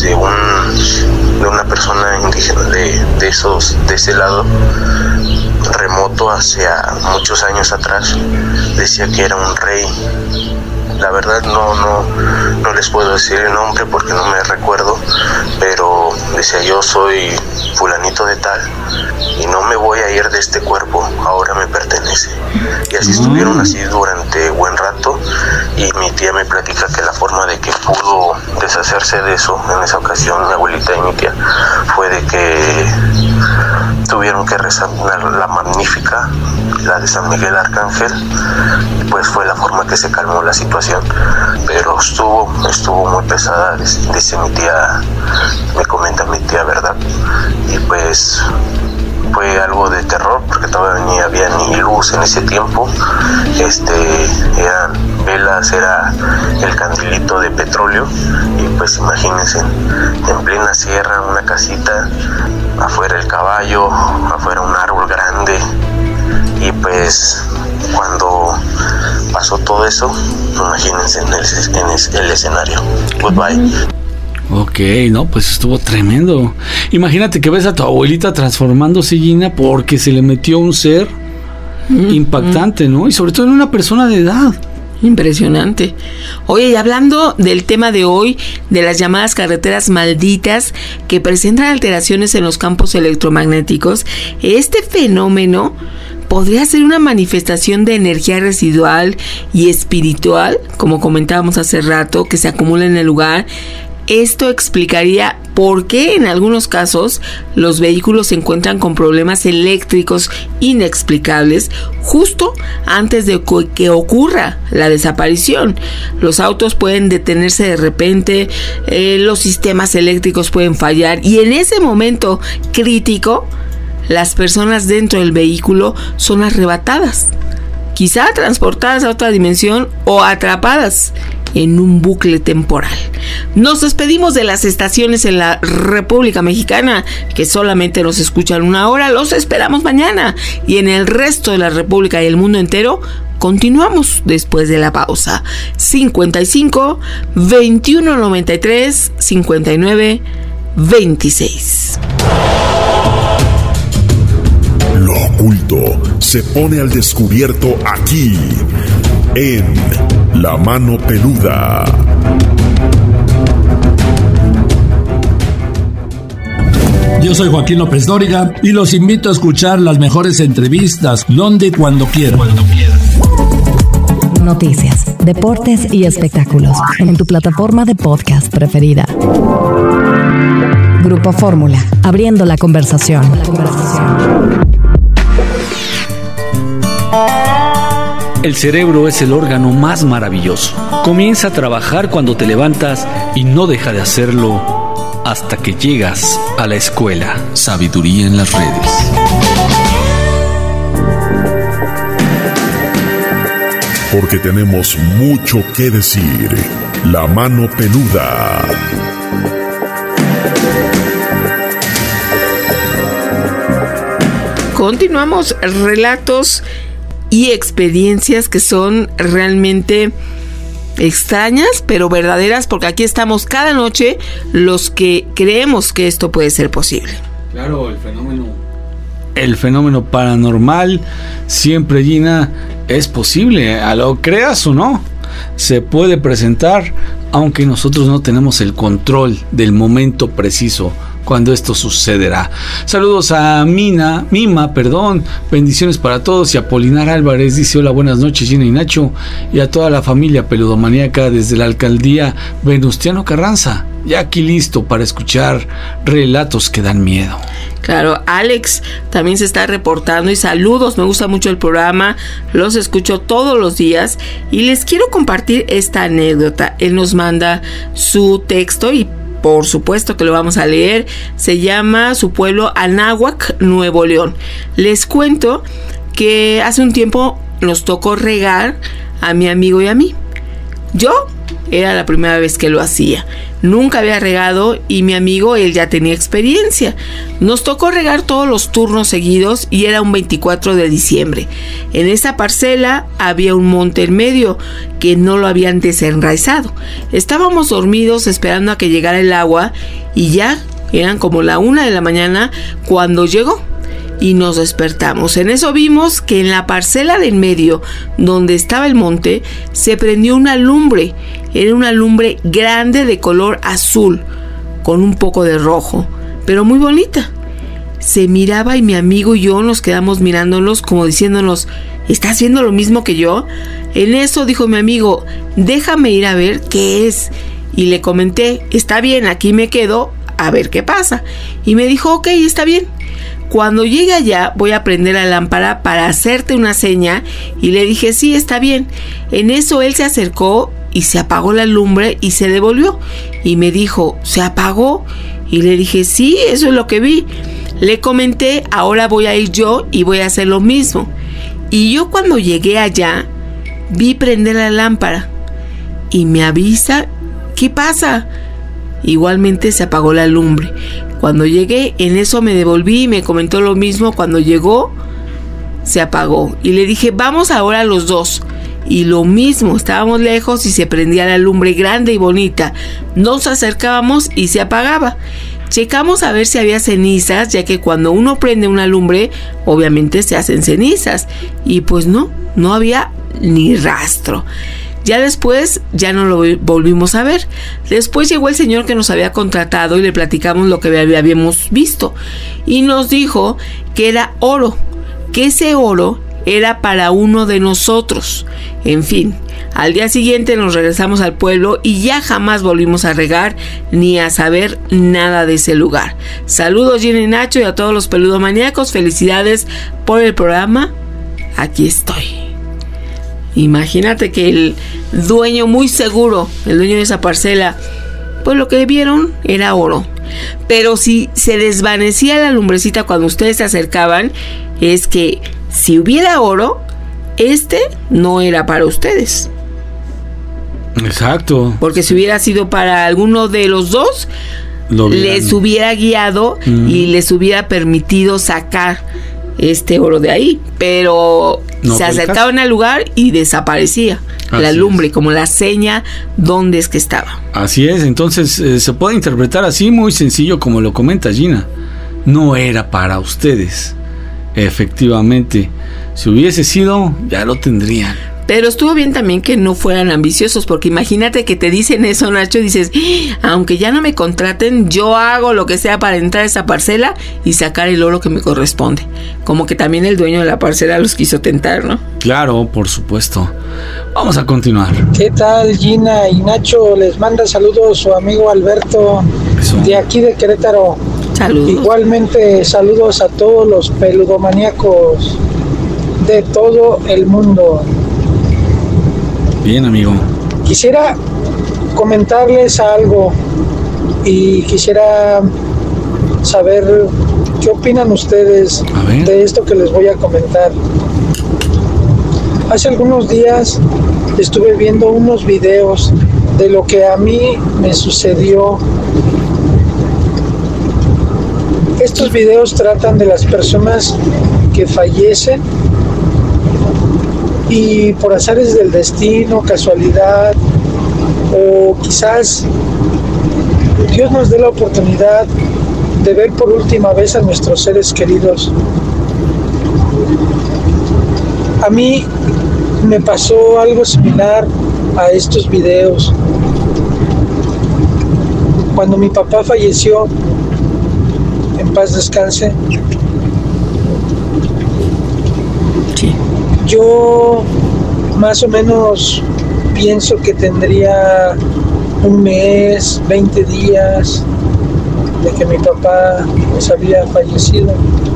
una persona indígena de ese lado remoto, hacia muchos años atrás. Decía que era un rey. La verdad no les puedo decir el nombre porque no me recuerdo, pero decía: yo soy fulanito de tal y no me voy a ir de este cuerpo, ahora me pertenece. Y así estuvieron así durante buen rato, y mi tía me platica que la forma de que pudo deshacerse de eso en esa ocasión, mi abuelita y mi tía, fue de que tuvieron que rezar la Magnífica, la de San Miguel Arcángel, y pues fue la forma que se calmó la situación. Pero estuvo muy pesada, dice mi tía, me comenta mi tía, ¿verdad? Y pues fue algo de terror porque todavía ni había ni luz en ese tiempo. Eran velas lámparas era el candilito de petróleo. Y pues imagínense, en plena sierra, una casita, afuera el caballo, afuera un árbol grande. Y pues cuando pasó todo eso, imagínense en el escenario. Goodbye. Ok, no, pues estuvo tremendo. Imagínate que ves a tu abuelita transformándose, Gina, porque se le metió un ser impactante, ¿no? Y sobre todo en una persona de edad. Impresionante. Oye, y hablando del tema de hoy, de las llamadas carreteras malditas que presentan alteraciones en los campos electromagnéticos, este fenómeno podría ser una manifestación de energía residual y espiritual, como comentábamos hace rato, que se acumula en el lugar. Esto explicaría por qué en algunos casos los vehículos se encuentran con problemas eléctricos inexplicables justo antes de que ocurra la desaparición. Los autos pueden detenerse de repente, los sistemas eléctricos pueden fallar y en ese momento crítico las personas dentro del vehículo son arrebatadas, quizá transportadas a otra dimensión o atrapadas en un bucle temporal. Nos despedimos de las estaciones en la República Mexicana, que solamente nos escuchan una hora. Los esperamos mañana. Y en el resto de la República y el mundo entero, continuamos después de la pausa. 55 21 93 59 26. Lo oculto se pone al descubierto aquí, en La Mano Peluda. Yo soy Joaquín López Dóriga y los invito a escuchar las mejores entrevistas donde y cuando quieran. Noticias, deportes y espectáculos en tu plataforma de podcast preferida. Grupo Fórmula, abriendo la conversación. El cerebro es el órgano más maravilloso. Comienza a trabajar cuando te levantas y no deja de hacerlo hasta que llegas a la escuela. Sabiduría en las redes. Porque tenemos mucho que decir. La Mano Peluda. Continuamos, relatos y experiencias que son realmente extrañas pero verdaderas, porque aquí estamos cada noche los que creemos que esto puede ser posible. Claro, el fenómeno paranormal siempre, Gina, es posible, a lo creas o no, se puede presentar, aunque nosotros no tenemos el control del momento preciso cuando esto sucederá. Saludos a Mima, bendiciones para todos. Y Apolinar Álvarez dice: hola, buenas noches, Gina y Nacho, y a toda la familia peludomaníaca desde la alcaldía Venustiano Carranza, ya aquí listo para escuchar relatos que dan miedo. Claro, Alex también se está reportando y saludos, me gusta mucho el programa, los escucho todos los días y les quiero compartir esta anécdota. Él nos manda su texto y por supuesto que lo vamos a leer. Se llama su pueblo Anáhuac, Nuevo León. Les cuento que hace un tiempo nos tocó regar a mi amigo y a mí. Yo era la primera vez que lo hacía. Nunca había regado y mi amigo, él ya tenía experiencia. Nos tocó regar todos los turnos seguidos y era un 24 de diciembre. En esa parcela había un monte en medio que no lo habían desenraizado. Estábamos dormidos esperando a que llegara el agua y ya eran como la 1 de la mañana cuando llegó. Y nos despertamos. En eso vimos que en la parcela de en medio, donde estaba el monte, se prendió una lumbre. Era una lumbre grande de color azul, con un poco de rojo, pero muy bonita. Se miraba y mi amigo y yo nos quedamos mirándonos como diciéndonos: ¿estás viendo lo mismo que yo? En eso dijo mi amigo: déjame ir a ver qué es. Y le comenté: está bien, aquí me quedo a ver qué pasa. Y me dijo: ok, está bien. Cuando llegue allá voy a prender la lámpara para hacerte una seña. Y le dije: sí, está bien. En eso él se acercó y se apagó la lumbre y se devolvió. Y me dijo: ¿se apagó? Y le dije: sí, eso es lo que vi. Le comenté: ahora voy a ir yo y voy a hacer lo mismo. Y yo cuando llegué allá vi prender la lámpara. y me avisa. ¿Qué pasa? Igualmente se apagó la lumbre. Cuando llegué, en eso me devolví y me comentó lo mismo. Cuando llegó, se apagó. Y le dije, vamos ahora los dos. Y lo mismo, estábamos lejos y se prendía la lumbre grande y bonita. Nos acercábamos y se apagaba. Checamos a ver si había cenizas, ya que cuando uno prende una lumbre, obviamente se hacen cenizas. Y pues no había ni rastro. Ya después, ya no lo volvimos a ver. Después llegó el señor que nos había contratado y le platicamos lo que habíamos visto. Y nos dijo que era oro, que ese oro era para uno de nosotros. En fin, al día siguiente nos regresamos al pueblo y ya jamás volvimos a regar ni a saber nada de ese lugar. Saludos, Gina y Nacho, y a todos los peludomaníacos. Felicidades por el programa. Aquí estoy. Imagínate que el dueño, muy seguro, el dueño de esa parcela, pues lo que vieron era oro. Pero si se desvanecía la lumbrecita cuando ustedes se acercaban, es que si hubiera oro, no era para ustedes. Exacto. Porque si hubiera sido para alguno de los dos, les hubiera guiado y les hubiera permitido sacar este oro de ahí. Pero se acercaban al lugar y desaparecía la lumbre, como la seña donde es que estaba. Así es, entonces se puede interpretar así, muy sencillo, como lo comenta Gina. No era para ustedes. Efectivamente, si hubiese sido, ya lo tendrían. Pero estuvo bien también que no fueran ambiciosos, porque imagínate que te dicen eso, Nacho, y dices, aunque ya no me contraten, yo hago lo que sea para entrar a esa parcela y sacar el oro que me corresponde. Como que también el dueño de la parcela los quiso tentar, ¿no? Claro, por supuesto. Vamos a continuar. ¿Qué tal, Gina y Nacho? Les manda saludos su amigo Alberto, de aquí de Querétaro. Saludos. Igualmente saludos a todos los peludomaníacos de todo el mundo. Bien, amigo. Quisiera comentarles algo y quisiera saber qué opinan ustedes de esto que les voy a comentar. Hace algunos días estuve viendo unos videos de lo que a mí me sucedió. Estos videos tratan de las personas que fallecen y por azares del destino, casualidad, o quizás Dios nos dé la oportunidad de ver por última vez a nuestros seres queridos. A mí me pasó algo similar a estos videos. Cuando mi papá falleció, en paz descanse, yo más o menos pienso que tendría un mes, 20 días de que mi papá pues había fallecido.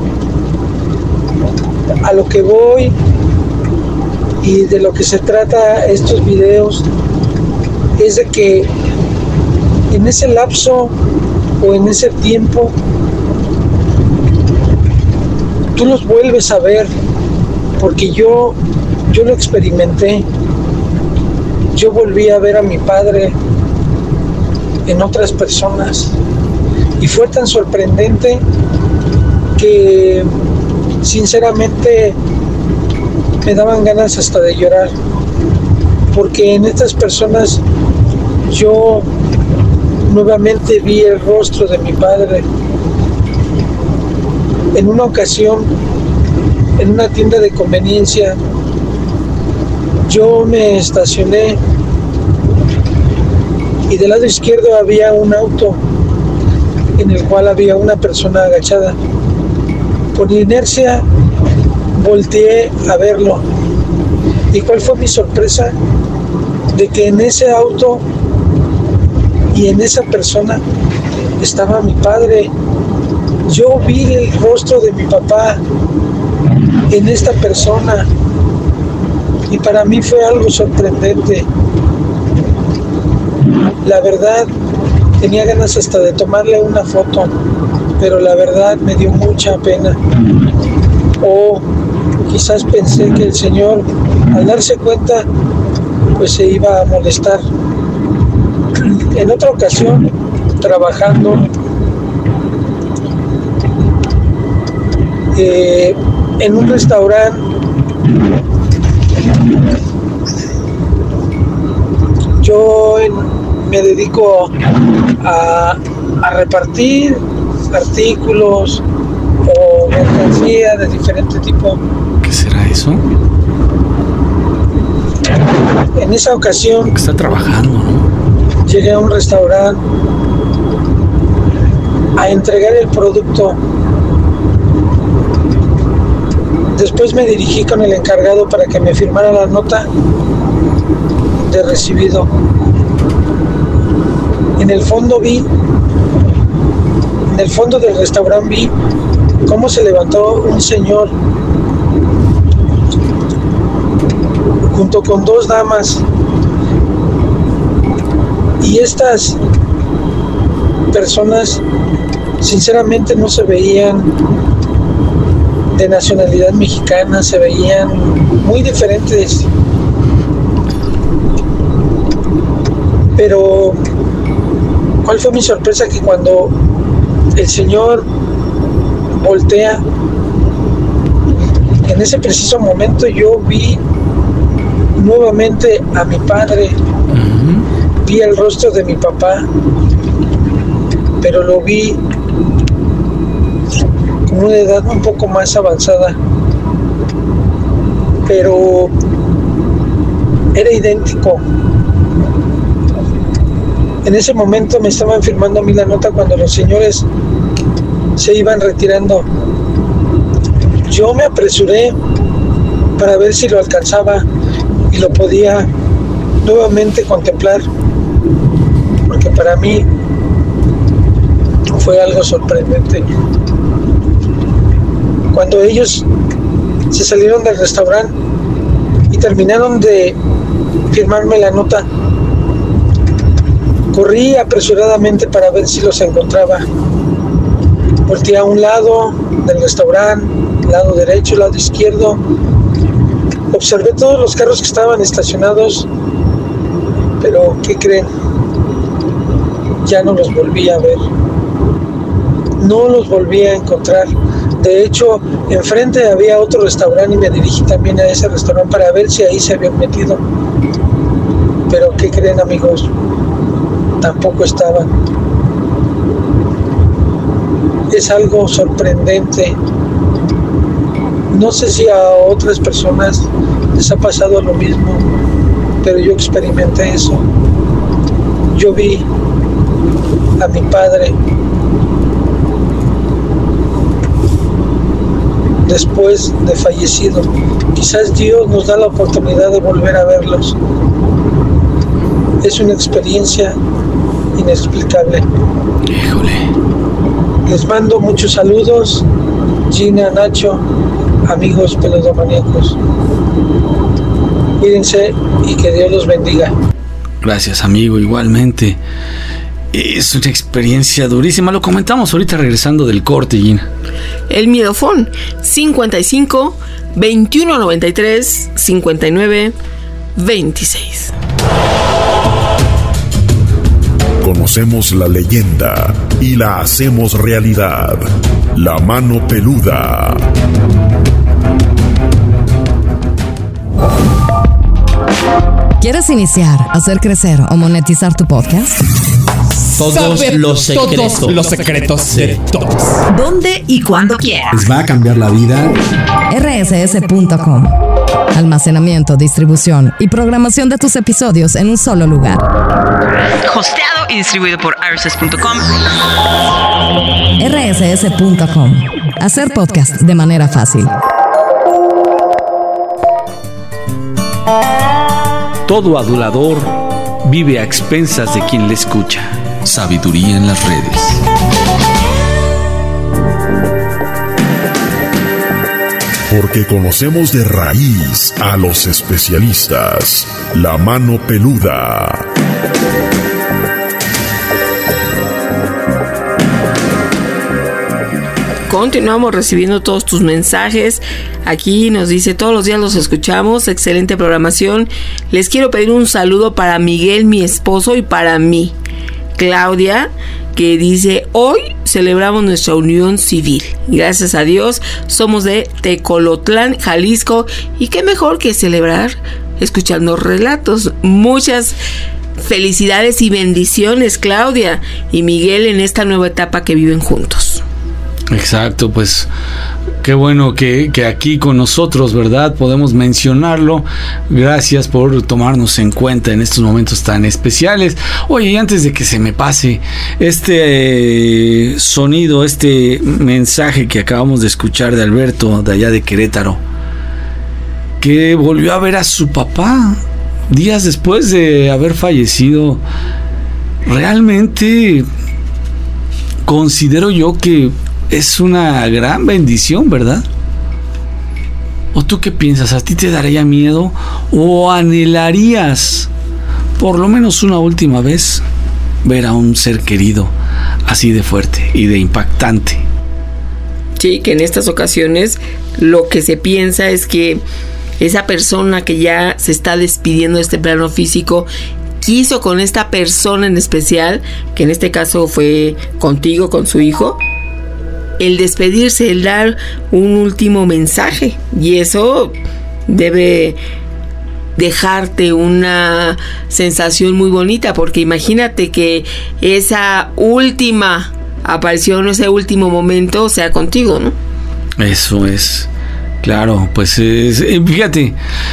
A lo que voy y de lo que se trata estos videos es de que en ese lapso o en ese tiempo tú los vuelves a ver, porque yo lo experimenté. Yo volví a ver a mi padre en otras personas y fue tan sorprendente que sinceramente me daban ganas hasta de llorar, porque en estas personas yo nuevamente vi el rostro de mi padre. En una ocasión, en una tienda de conveniencia, yo me estacioné y del lado izquierdo había un auto en el cual había una persona agachada. Por inercia volteé a verlo. ¿Y cuál fue mi sorpresa? De que en ese auto y en esa persona estaba mi padre. Yo vi el rostro de mi papá en esta persona y para mí fue algo sorprendente. La verdad, tenía ganas hasta de tomarle una foto, pero la verdad me dio mucha pena. O quizás pensé que el Señor, al darse cuenta pues se iba a molestar. En otra ocasión, trabajando en un restaurante, yo me dedico a repartir artículos o mercancía de diferente tipo. ¿Qué será eso? En esa ocasión está trabajando, ¿no? Llegué a un restaurante a entregar el producto. Después me dirigí con el encargado para que me firmara la nota de recibido. En el fondo del restaurante vi cómo se levantó un señor junto con dos damas, y estas personas sinceramente no se veían de nacionalidad mexicana, se veían muy diferentes. Pero ¿cuál fue mi sorpresa? Que cuando el señor voltea, en ese preciso momento yo vi nuevamente a mi padre. Vi el rostro de mi papá, pero lo vi con una edad un poco más avanzada, pero era idéntico. En ese momento me estaban firmando a mí la nota cuando los señores se iban retirando. Yo me apresuré para ver si lo alcanzaba y lo podía nuevamente contemplar, porque para mí fue algo sorprendente. Cuando ellos se salieron del restaurante y terminaron de firmarme la nota, corrí apresuradamente para ver si los encontraba. Volteé a un lado del restaurante, lado derecho, lado izquierdo. Observé todos los carros que estaban estacionados, pero ¿qué creen? Ya no los volví a ver. No los volví a encontrar. De hecho, enfrente había otro restaurante y me dirigí también a ese restaurante para ver si ahí se habían metido. Pero ¿qué creen, amigos? Tampoco estaban. Es algo sorprendente. No sé si a otras personas les ha pasado lo mismo, pero yo experimenté eso. Yo vi a mi padre después de fallecido. Quizás Dios nos da la oportunidad de volver a verlos. Es una experiencia inexplicable. Híjole. Les mando muchos saludos, Gina, Nacho, amigos peludomaníacos. Cuídense y que Dios los bendiga. Gracias, amigo, igualmente. Es una experiencia durísima. Lo comentamos ahorita regresando del corte, Gina. El miedofón 55 21 93 59 26. Conocemos la leyenda y la hacemos realidad. La mano peluda. ¿Quieres iniciar, hacer crecer o monetizar tu podcast? Todos los secretos de todos. ¿Dónde y cuándo quieras? Les va a cambiar la vida. rss.com. Almacenamiento, distribución y programación de tus episodios en un solo lugar. Hosteado y distribuido por rss.com. rss.com. Hacer podcast de manera fácil. Todo adulador vive a expensas de quien le escucha. Sabiduría en las redes. Porque conocemos de raíz a los especialistas. La mano peluda. Continuamos recibiendo todos tus mensajes Aquí nos dice, todos los días los escuchamos, excelente programación. Les quiero pedir un saludo para Miguel, mi esposo, y para mí, Claudia, que dice, hoy celebramos nuestra unión civil. Gracias a Dios, somos de Tecolotlán, Jalisco, y qué mejor que celebrar escuchando relatos. Muchas felicidades y bendiciones, Claudia y Miguel, en esta nueva etapa que viven juntos. Exacto, pues qué bueno que aquí con nosotros, ¿verdad? Podemos mencionarlo. Gracias por tomarnos en cuenta en estos momentos tan especiales. Oye, y antes de que se me pase este sonido, este mensaje que acabamos de escuchar de Alberto, de allá de Querétaro, que volvió a ver a su papá días después de haber fallecido. Realmente considero yo que es una gran bendición, ¿verdad? ¿O tú qué piensas? ¿A ti te daría miedo o anhelarías por lo menos una última vez ver a un ser querido así de fuerte y de impactante? Sí, que en estas ocasiones lo que se piensa es que esa persona que ya se está despidiendo de este plano físico quiso con esta persona en especial, que en este caso fue contigo, con su hijo, el despedirse, el dar un último mensaje, y eso debe dejarte una sensación muy bonita, porque imagínate que esa última aparición, ese último momento sea contigo, ¿no? Eso es, claro, pues fíjate,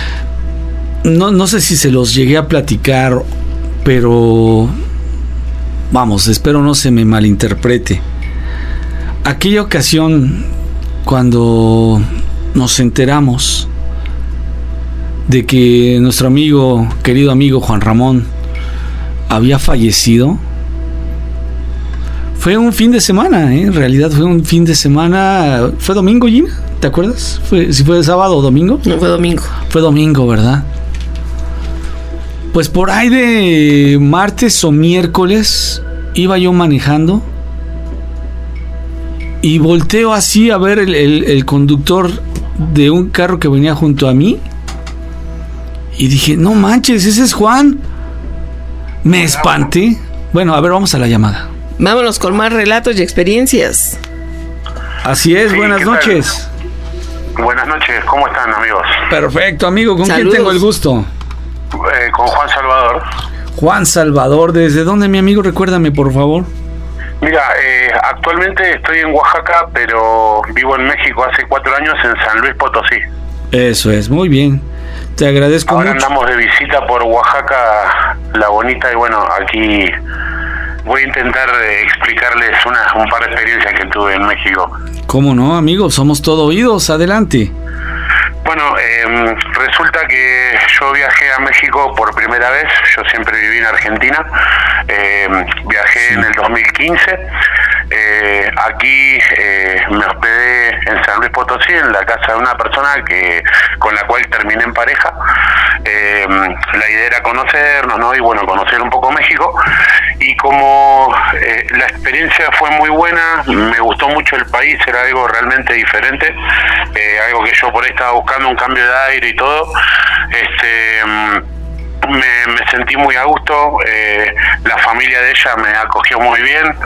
no sé si se los llegué a platicar, pero vamos, espero no se me malinterprete. Aquella ocasión cuando nos enteramos de que nuestro querido amigo Juan Ramón había fallecido, fue un fin de semana, en realidad fue un fin de semana. ¿Fue domingo, Gina? ¿Te acuerdas? ¿Si fue sábado o domingo? No, fue domingo. Fue domingo, ¿verdad? Pues por ahí de martes o miércoles iba yo manejando y volteo así a ver el conductor de un carro que venía junto a mí y dije, no manches, ese es Juan. Me espanté. Bueno, a ver, vamos a la llamada. Vámonos con más relatos y experiencias. Así es, sí, buenas noches. Buenas noches, ¿cómo están, amigos? Perfecto, amigo, ¿con Saludos. quién tengo el gusto? Con Juan Salvador. Juan Salvador, ¿desde dónde, mi amigo? Recuérdame, por favor. Mira, actualmente estoy en Oaxaca, pero vivo en México hace 4 años en San Luis Potosí. Eso es, muy bien. Te agradezco Ahora mucho. Andamos de visita por Oaxaca, la bonita, y bueno, aquí voy a intentar explicarles un par de experiencias que tuve en México. ¿Cómo no, amigo? Somos todo oídos, adelante. Bueno, resulta que yo viajé a México por primera vez. Yo siempre viví en Argentina. Viajé en el 2015. Aquí me hospedé en San Luis Potosí, en la casa de una persona con la cual terminé en pareja. La idea era conocernos, ¿no? Y bueno, conocer un poco México. Y como la experiencia fue muy buena, me gustó mucho el país, era algo realmente diferente, algo que yo por ahí estaba buscando, un cambio de aire y todo. Me sentí muy a gusto, la familia de ella me acogió muy bien,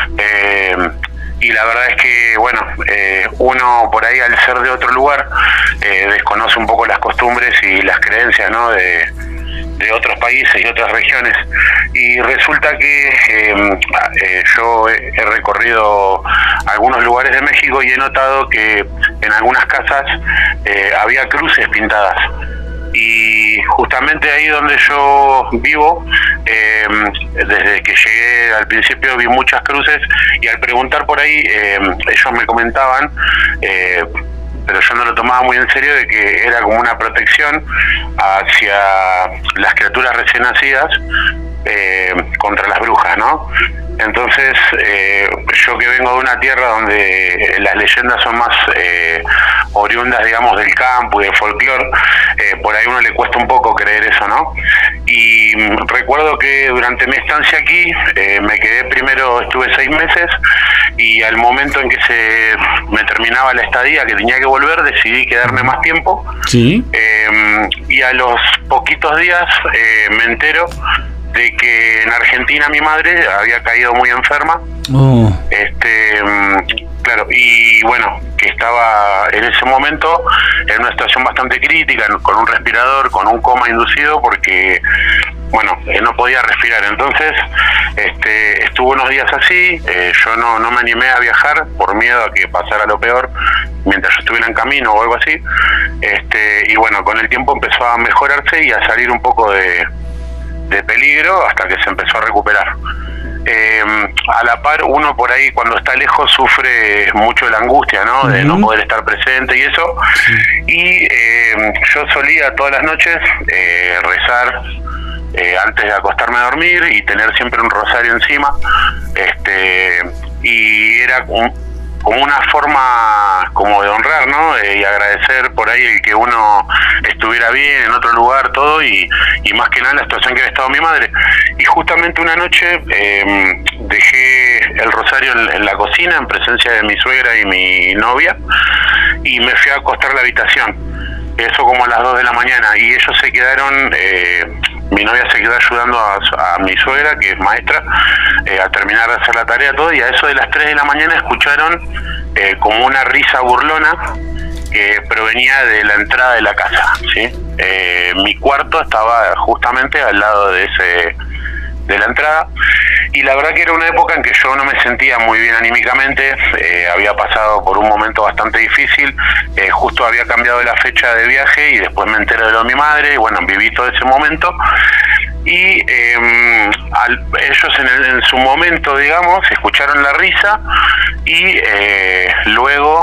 y la verdad es que, bueno, uno por ahí, al ser de otro lugar, desconoce un poco las costumbres y las creencias, ¿no?, de otros países y otras regiones. Y resulta que yo he recorrido algunos lugares de México y he notado que en algunas casas había cruces pintadas. Y justamente ahí donde yo vivo, desde que llegué al principio vi muchas cruces, y al preguntar por ahí, ellos me comentaban, pero yo no lo tomaba muy en serio, de que era como una protección hacia las criaturas recién nacidas, contra las brujas, ¿no? Entonces, yo que vengo de una tierra donde las leyendas son más oriundas, digamos, del campo y del folclore, por ahí uno le cuesta un poco creer eso, ¿no? Y recuerdo que durante mi estancia aquí, me quedé primero, estuve 6 meses, y al momento en que me terminaba la estadía, que tenía que volver, decidí quedarme más tiempo. Sí. Y a los poquitos días me entero de que en Argentina mi madre había caído muy enferma. Oh. Claro, y bueno, que estaba en ese momento en una situación bastante crítica, con un respirador, con un coma inducido, porque bueno, no podía respirar. Entonces estuvo unos días así. Yo no me animé a viajar por miedo a que pasara lo peor mientras yo estuviera en camino o algo así. Y bueno, con el tiempo empezó a mejorarse y a salir un poco de peligro hasta que se empezó a recuperar. A la par, uno por ahí cuando está lejos sufre mucho de la angustia, ¿no? De no poder estar presente y eso. Y yo solía todas las noches rezar antes de acostarme a dormir y tener siempre un rosario encima. Y era como una forma como de honrar, ¿no? Y agradecer por ahí el que uno estuviera bien en otro lugar, todo, y más que nada la situación que había estado mi madre. Y justamente una noche dejé el rosario en la cocina en presencia de mi suegra y mi novia y me fui a acostar a la habitación. Eso como a las 2 de la mañana, y ellos se quedaron, mi novia se quedó ayudando a mi suegra, que es maestra, a terminar de hacer la tarea, todo, y a eso de las 3 de la mañana escucharon como una risa burlona que provenía de la entrada de la casa, ¿sí? Mi cuarto estaba justamente al lado de la entrada, y la verdad que era una época en que yo no me sentía muy bien anímicamente. Había pasado por un momento bastante difícil, justo había cambiado la fecha de viaje y después me enteré de lo de mi madre, y bueno, viví todo ese momento. Y ellos en su momento, digamos, escucharon la risa y luego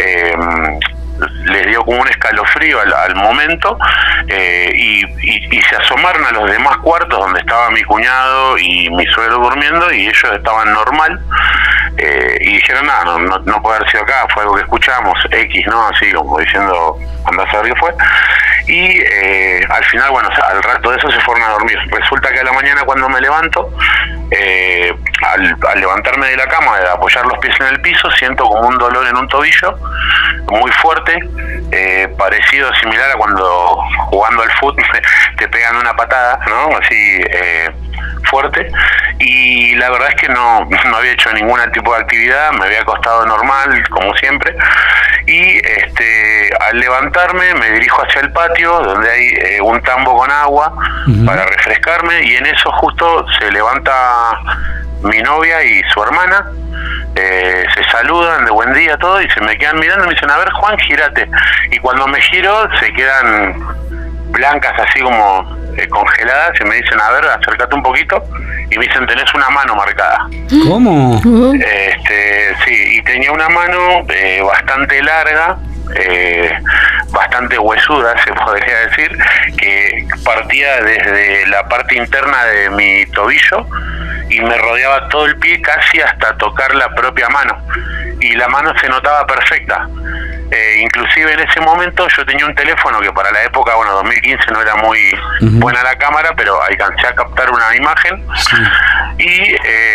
les dio como un escalofrío al momento, y se asomaron a los demás cuartos donde estaba mi cuñado y mi suegro durmiendo, y ellos estaban normal, y dijeron, no puede haber sido acá, fue algo que escuchamos, X, ¿no? Así como diciendo, andá a saber qué fue. Y al final, bueno, al rato de eso se fueron a dormir. Resulta que a la mañana cuando me levanto, al levantarme de la cama, de apoyar los pies en el piso, siento como un dolor en un tobillo muy fuerte, parecido, similar a cuando jugando al fútbol te pegan una patada, ¿no? Así fuerte. Y la verdad es que no había hecho ningún tipo de actividad, me había acostado normal, como siempre. Y al levantarme me dirijo hacia el patio, donde hay un tambo con agua para refrescarme, y en eso justo se levanta mi novia y su hermana, se saludan de buen día, todo, y se me quedan mirando y me dicen, a ver, Juan, gírate. Y cuando me giro se quedan blancas, así como congeladas, y me dicen, a ver, acércate un poquito, y me dicen, tenés una mano marcada. ¿Cómo? Sí, y tenía una mano bastante larga, bastante huesuda, se podría decir, que partía desde la parte interna de mi tobillo y me rodeaba todo el pie casi hasta tocar la propia mano, y la mano se notaba perfecta. Inclusive en ese momento yo tenía un teléfono que para la época, bueno, 2015 no era muy buena la cámara, pero alcancé a captar una imagen. Y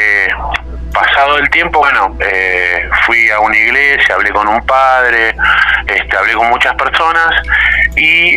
pasado el tiempo, bueno, fui a una iglesia, hablé con un padre, hablé con muchas personas, y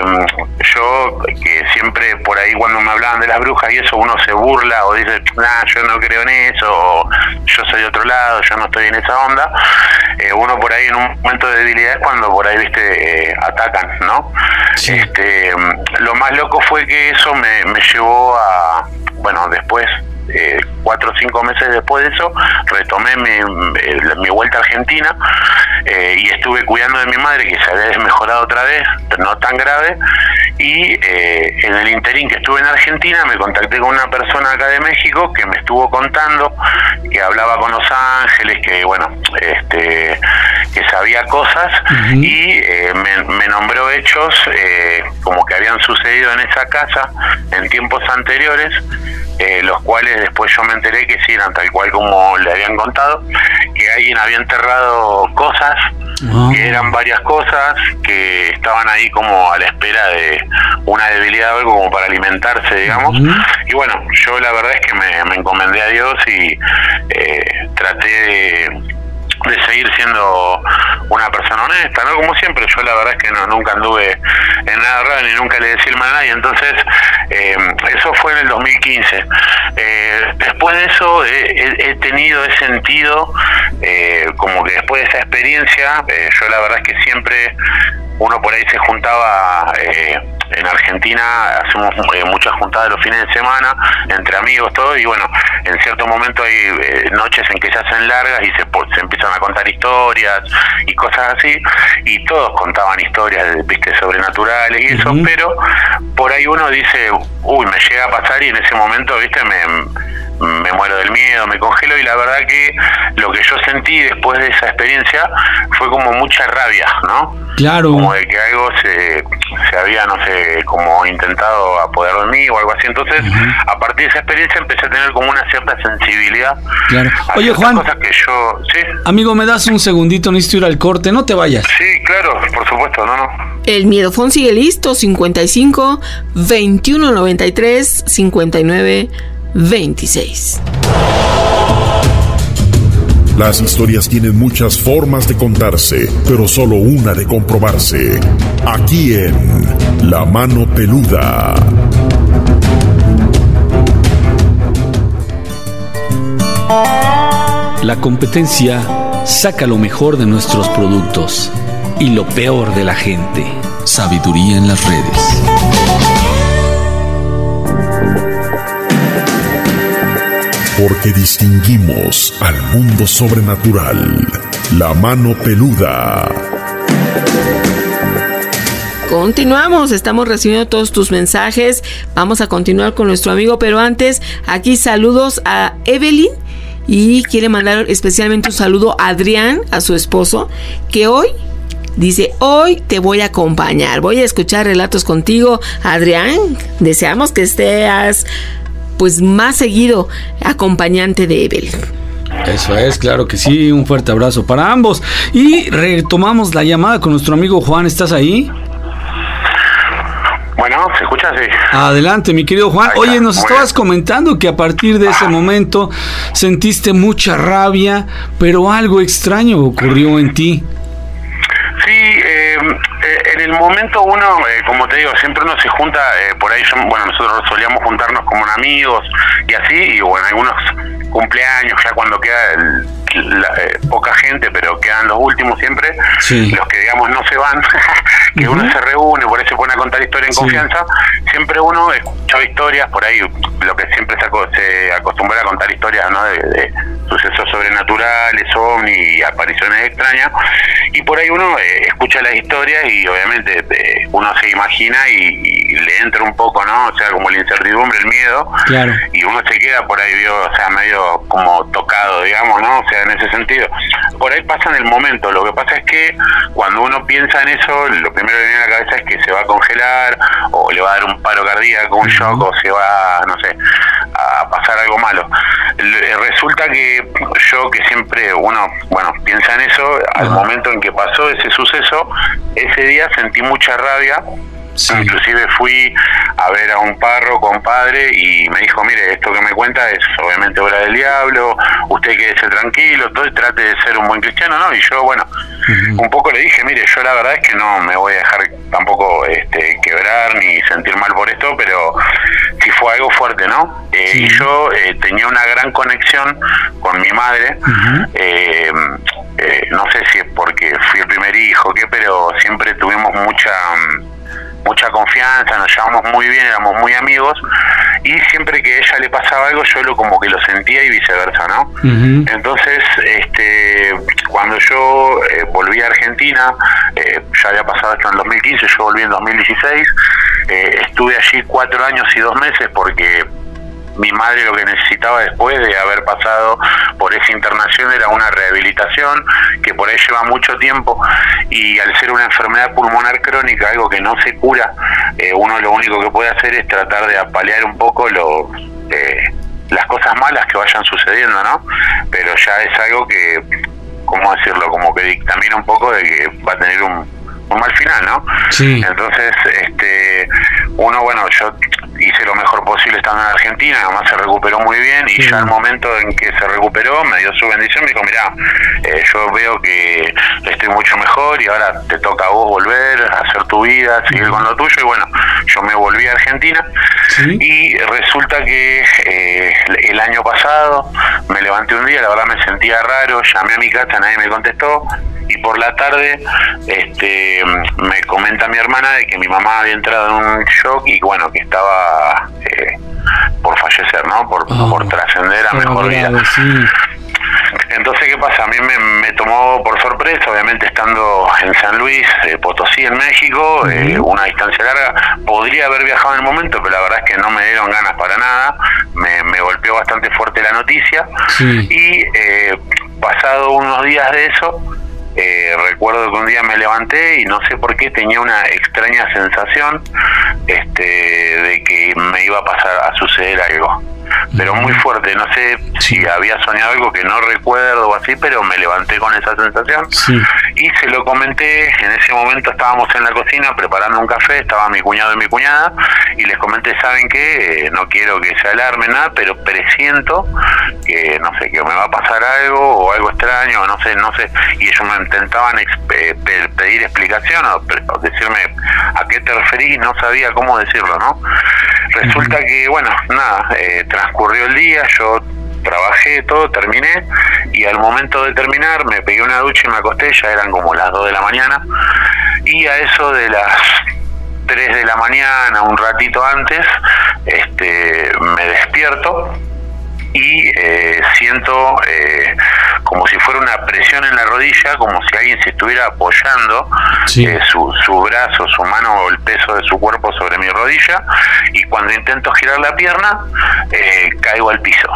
yo, que siempre por ahí cuando me hablaban de las brujas y eso, uno se burla o dice, yo no creo en eso, o yo soy de otro lado, yo no estoy en esa onda. Uno por ahí en un momento de debilidad es cuando por ahí, viste, atacan, ¿no? Sí. Lo más loco fue que eso me llevó a, bueno, después 4 o 5 meses después de eso, retomé mi vuelta a Argentina, y estuve cuidando de mi madre, que se había desmejorado otra vez, pero no tan grave. Y en el interín que estuve en Argentina me contacté con una persona acá de México que me estuvo contando que hablaba con los ángeles, que bueno, que sabía cosas, y me nombró hechos como que habían sucedido en esa casa en tiempos anteriores, los cuales después yo me enteré que sí eran tal cual como le habían contado, que alguien había enterrado cosas que eran varias cosas que estaban ahí como a la espera de una debilidad o algo como para alimentarse, digamos. Y bueno, yo la verdad es que me encomendé a Dios y traté de seguir siendo una persona honesta, ¿no? Como siempre, yo la verdad es que nunca anduve en nada raro ni nunca le decía el mal a nadie. Entonces, eso fue en el 2015. Después de eso he sentido como que después de esa experiencia, yo la verdad es que siempre uno por ahí se juntaba en Argentina, hacemos muchas juntadas los fines de semana entre amigos, todo, y bueno, en cierto momento hay noches en que se hacen largas y se empiezan a contar historias y cosas así, y todos contaban historias, viste, sobrenaturales y eso, pero por ahí uno dice, uy, me llega a pasar, y en ese momento, viste, me muero del miedo, me congelo, y la verdad que lo que yo sentí después de esa experiencia fue como mucha rabia, ¿no? Claro. Como de que algo se había, no sé, como intentado apoderar de mí o algo así. Entonces, a partir de esa experiencia empecé a tener como una cierta sensibilidad. Claro. Oye, Juan, cosas que yo, ¿sí? Amigo, ¿me das un segundito? Necesito ir al corte, no te vayas. Sí, claro, por supuesto, no. El Miedofón sigue listo, 55 21 93 59 26. Las historias tienen muchas formas de contarse, pero solo una de comprobarse. Aquí en La Mano Peluda. La competencia saca lo mejor de nuestros productos y lo peor de la gente. Sabiduría en las redes. Porque distinguimos al mundo sobrenatural. La Mano Peluda. Continuamos, estamos recibiendo todos tus mensajes. Vamos a continuar con nuestro amigo, pero antes, aquí saludos a Evelyn. Y quiere mandar especialmente un saludo a Adrián, a su esposo, que hoy dice, hoy te voy a acompañar. Voy a escuchar relatos contigo, Adrián. Deseamos que estés pues más seguido acompañante de Evelyn. Eso es, claro que sí. Un fuerte abrazo para ambos. Y retomamos la llamada con nuestro amigo Juan. ¿Estás ahí? Bueno, ¿se escucha? Sí. Adelante, mi querido Juan. Oye, nos estabas comentando que a partir de ese momento sentiste mucha rabia, pero algo extraño ocurrió en ti. Sí, en el momento uno, como te digo, siempre uno se junta, por ahí, nosotros solíamos juntarnos como amigos y así, y bueno, algunos cumpleaños, ya cuando queda poca gente, pero quedan los últimos siempre, los que digamos no se van, que uno se reúne, por ahí se pone a contar historia en confianza, siempre uno escucha historias, por ahí lo que siempre se acostumbra a contar historias, ¿no? de sucesos sobrenaturales, ovnis y apariciones extrañas, y por ahí uno escucha las historias y obviamente uno se imagina y le entra un poco, ¿no? O sea, como la incertidumbre, el miedo, claro. Y uno se queda por ahí, o sea, medio como tocado, digamos, ¿no? O sea, en ese sentido. Por ahí pasa en el momento, lo que pasa es que cuando uno piensa en eso, lo primero que viene a la cabeza es que se va a congelar, o le va a dar un paro cardíaco, un shock, o se va, no sé, a pasar algo malo. Resulta que yo, que siempre uno, piensa en eso, al momento en que pasó ese suceso, ese día sentí mucha rabia. Sí. Inclusive fui a ver a un compadre, y me dijo, mire, esto que me cuenta es obviamente obra del diablo, usted quédese tranquilo, todo, y trate de ser un buen cristiano, ¿no? Y yo, un poco le dije, mire, yo la verdad es que no me voy a dejar tampoco quebrar ni sentir mal por esto, pero sí fue algo fuerte, ¿no? Y yo tenía una gran conexión con mi madre, no sé si es porque fui el primer hijo, pero siempre tuvimos mucha confianza, nos llevamos muy bien, éramos muy amigos, y siempre que a ella le pasaba algo yo como que lo sentía y viceversa, ¿no? Entonces, cuando yo volví a Argentina, ya había pasado esto en 2015, yo volví en 2016, estuve allí 4 años y 2 meses porque mi madre lo que necesitaba después de haber pasado por esa internación era una rehabilitación que por ahí lleva mucho tiempo, y al ser una enfermedad pulmonar crónica, algo que no se cura, uno lo único que puede hacer es tratar de apalear un poco las cosas malas que vayan sucediendo, ¿no? Pero ya es algo que, ¿cómo decirlo? Como que también un poco de que va a tener un mal final, ¿no? Sí. Entonces, uno, bueno, yo hice lo mejor posible estando en Argentina, además se recuperó muy bien, y ya al momento en que se recuperó me dio su bendición, me dijo, mirá, yo veo que estoy mucho mejor y ahora te toca a vos volver a hacer tu vida, seguir con lo tuyo. Y bueno, yo me volví a Argentina. Y resulta que el año pasado me levanté un día, la verdad me sentía raro, llamé a mi casa, nadie me contestó, y por la tarde me comenta mi hermana de que mi mamá había entrado en un shock y bueno, que estaba por fallecer, ¿no? Por trascender a mejor vida. Entonces, ¿qué pasa? A mí me tomó por sorpresa, obviamente estando en San Luis, Potosí, en México, una distancia larga. Podría haber viajado en el momento, pero la verdad es que no me dieron ganas para nada. Me golpeó bastante fuerte la noticia. Y pasado unos días de eso, recuerdo que un día me levanté y no sé por qué tenía una extraña sensación de que me iba a suceder algo, pero muy fuerte. No sé si había soñado algo que no recuerdo o así, pero me levanté con esa sensación. Y se lo comenté. En ese momento estábamos en la cocina preparando un café, estaba mi cuñado y mi cuñada, y les comenté, ¿saben qué? No quiero que se alarmen nada, pero presiento que, no sé, que me va a pasar algo o algo extraño, o no sé, y ellos me intentaban pedir explicación o decirme a qué te referís, y no sabía cómo decirlo, ¿no? Resulta que, bueno, nada, transcurrió el día, yo trabajé todo, terminé, y al momento de terminar me pegué una ducha y me acosté. Ya eran como las 2 de la mañana, y a eso de las 3 de la mañana, un ratito antes, me despierto y siento como si fuera una presión en la rodilla, como si alguien se estuviera apoyando su brazo, su mano o el peso de su cuerpo sobre mi rodilla, y cuando intento girar la pierna caigo al piso.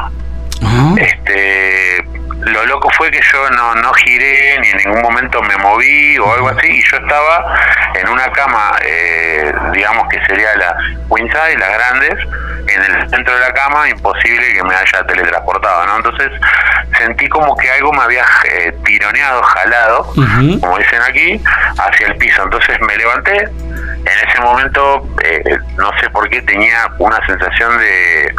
Lo loco fue que yo no giré, ni en ningún momento me moví o algo así, y yo estaba en una cama, digamos que sería la queen size, las grandes, en el centro de la cama, imposible que me haya teletransportado, ¿no? Entonces sentí como que algo me había tironeado, jalado, como dicen aquí, hacia el piso. Entonces me levanté. En ese momento, no sé por qué, tenía una sensación de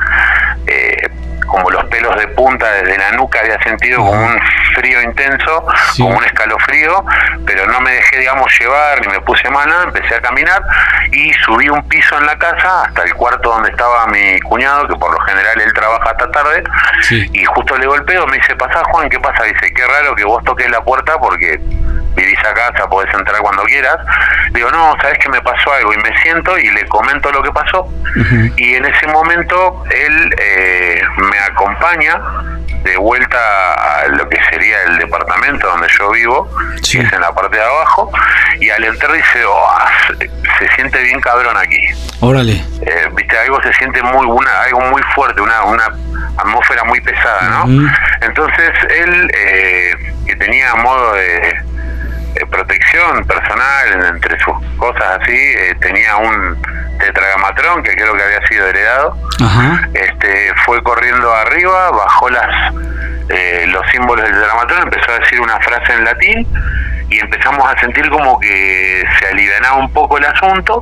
como los pelos de punta desde la nuca, había sentido como un frío intenso, como un escalofrío, pero no me dejé, digamos, llevar, ni me puse mal nada. Empecé a caminar y subí un piso en la casa hasta el cuarto donde estaba mi cuñado, que por lo general él trabaja hasta tarde, y justo le golpeo, me dice, pasá, Juan, ¿qué pasa? Dice, qué raro que vos toques la puerta porque vivís a casa, podés entrar cuando quieras. Digo, no, sabés que me pasó algo, y me siento y le comento lo que pasó. Y en ese momento él me acompaña de vuelta a lo que sería el departamento donde yo vivo, que es en la parte de abajo, y al entrar dice, se siente bien cabrón aquí. Órale. Viste, algo se siente algo muy fuerte, una atmósfera muy pesada, ¿no? Entonces él, que tenía modo de protección personal entre sus cosas así, tenía un tetragamatrón que creo que había sido heredado. Fue corriendo arriba, bajó los símbolos del tetragamatrón, empezó a decir una frase en latín, y empezamos a sentir como que se alivianaba un poco el asunto,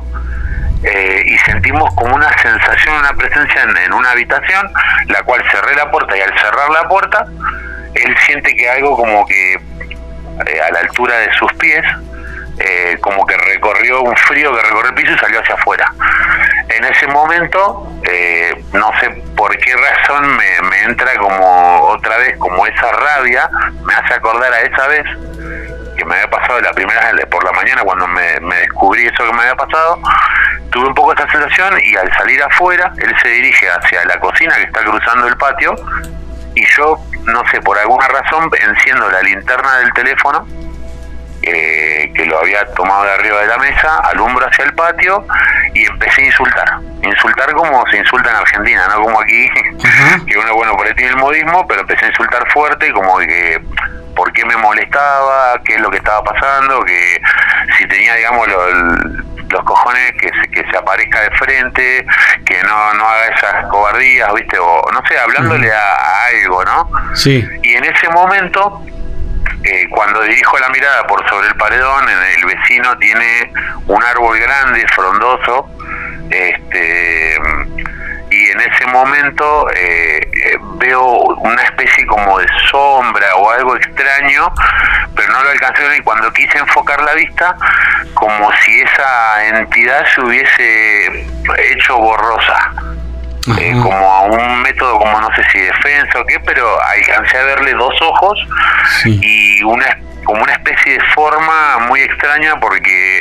y sentimos como una sensación, una presencia en una habitación, la cual cerré la puerta, y al cerrar la puerta él siente que algo como que a la altura de sus pies, como que recorrió un frío que recorrió el piso y salió hacia afuera. En ese momento, no sé por qué razón me entra como otra vez como esa rabia, me hace acordar a esa vez que me había pasado la primera vez por la mañana, cuando me descubrí eso que me había pasado. Tuve un poco esa sensación, y al salir afuera él se dirige hacia la cocina que está cruzando el patio, y yo, no sé, por alguna razón enciendo la linterna del teléfono, que lo había tomado de arriba de la mesa, alumbro hacia el patio y empecé a insultar como se insulta en Argentina, no como aquí, que uno, bueno, por ahí tiene el modismo, pero empecé a insultar fuerte, como que por qué me molestaba, qué es lo que estaba pasando, que si tenía, digamos, los cojones que se aparezca de frente, que no haga esas cobardías, ¿viste? O no sé, hablándole a algo, ¿no? Sí. Y en ese momento Cuando dirijo la mirada por sobre el paredón, el vecino tiene un árbol grande, frondoso, y en ese momento veo una especie como de sombra o algo extraño, pero no lo alcancé a ver, y cuando quise enfocar la vista, como si esa entidad se hubiese hecho borrosa. Como a un método, como no sé si defensa o qué, pero alcancé a verle dos ojos y como una especie de forma muy extraña, porque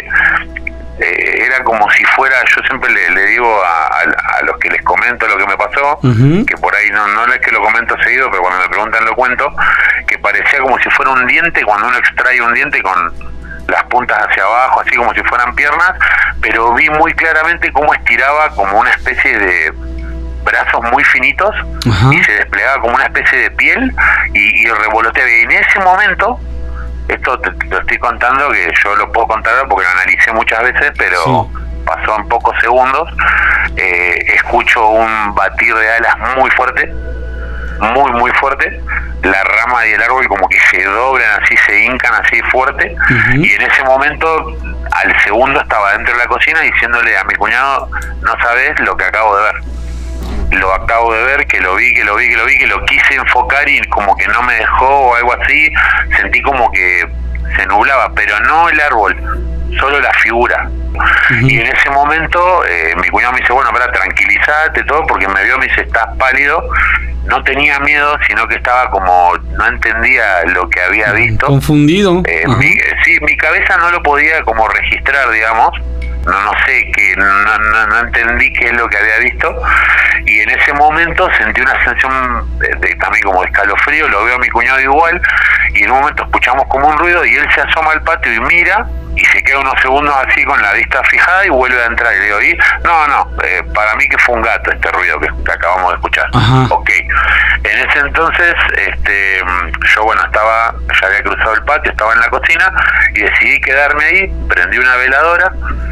era como si fuera, yo siempre le digo a los que les comento lo que me pasó, que por ahí no es que lo comento seguido, pero cuando me preguntan lo cuento, que parecía como si fuera un diente, cuando uno extrae un diente con las puntas hacia abajo, así como si fueran piernas, pero vi muy claramente cómo estiraba como una especie de brazos muy finitos y se desplegaba como una especie de piel y revoloteaba. Y en ese momento, esto te lo estoy contando, que yo lo puedo contar porque lo analicé muchas veces, pero pasó en pocos segundos, escucho un batir de alas muy fuerte, muy fuerte, la rama y el árbol como que se doblan así, se hincan así fuerte, y en ese momento, al segundo, estaba dentro de la cocina diciéndole a mi cuñado: no sabes lo que acabo de ver. Lo acabo de ver, que lo vi, que lo quise enfocar y como que no me dejó o algo así, sentí como que se nublaba, pero no el árbol, solo la figura. Y en ese momento mi cuñado me dice: bueno, para, tranquilízate todo, porque me vio, me dice: estás pálido. No tenía miedo, sino que estaba como, no entendía lo que había visto. Confundido. Mi cabeza no lo podía como registrar, digamos. No sé, que no entendí qué es lo que había visto, y en ese momento sentí una sensación también como de escalofrío. Lo veo a mi cuñado igual, y en un momento escuchamos como un ruido y él se asoma al patio y mira, y se queda unos segundos así con la vista fijada y vuelve a entrar. Y le digo: ¿y? No, para mí que fue un gato este ruido que acabamos de escuchar. Ok. En ese entonces, yo ya había cruzado el patio, estaba en la cocina y decidí quedarme ahí, prendí una veladora,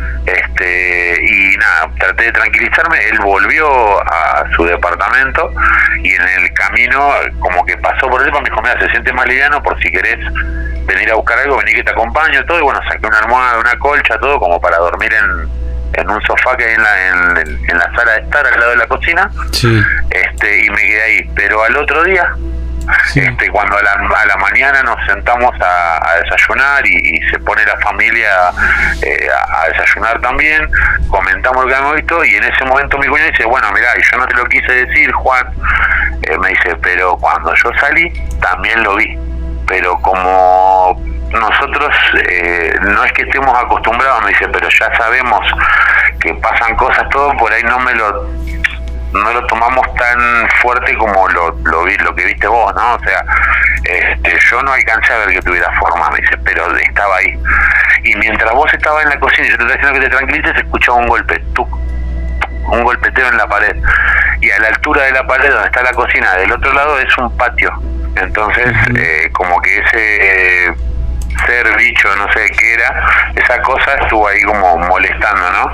y nada, traté de tranquilizarme. Él volvió a su departamento y en el camino como que pasó por él, me dijo: mira, se siente más liviano, por si querés venir a buscar algo, vení que te acompaño, todo. Y bueno, saqué una almohada, una colcha, todo como para dormir en un sofá que hay en la sala de estar al lado de la cocina, y me quedé ahí. Pero al otro día, cuando a la mañana nos sentamos a desayunar y se pone la familia a desayunar también, comentamos lo que habíamos visto, y en ese momento mi cuñado dice: bueno, mirá, y yo no te lo quise decir, Juan, me dice, pero cuando yo salí también lo vi, pero como nosotros no es que estemos acostumbrados, me dice, pero ya sabemos que pasan cosas, todo, por ahí no lo tomamos tan fuerte como lo que viste vos, ¿no? O sea, yo no alcancé a ver que tuviera forma, me dice, pero estaba ahí. Y mientras vos estabas en la cocina y yo te estaba diciendo que te tranquilices, escuchaba un golpe, un golpeteo en la pared. Y a la altura de la pared donde está la cocina, del otro lado, es un patio. Entonces, como que ese ser, bicho, no sé qué era, esa cosa estuvo ahí como molestando, ¿no?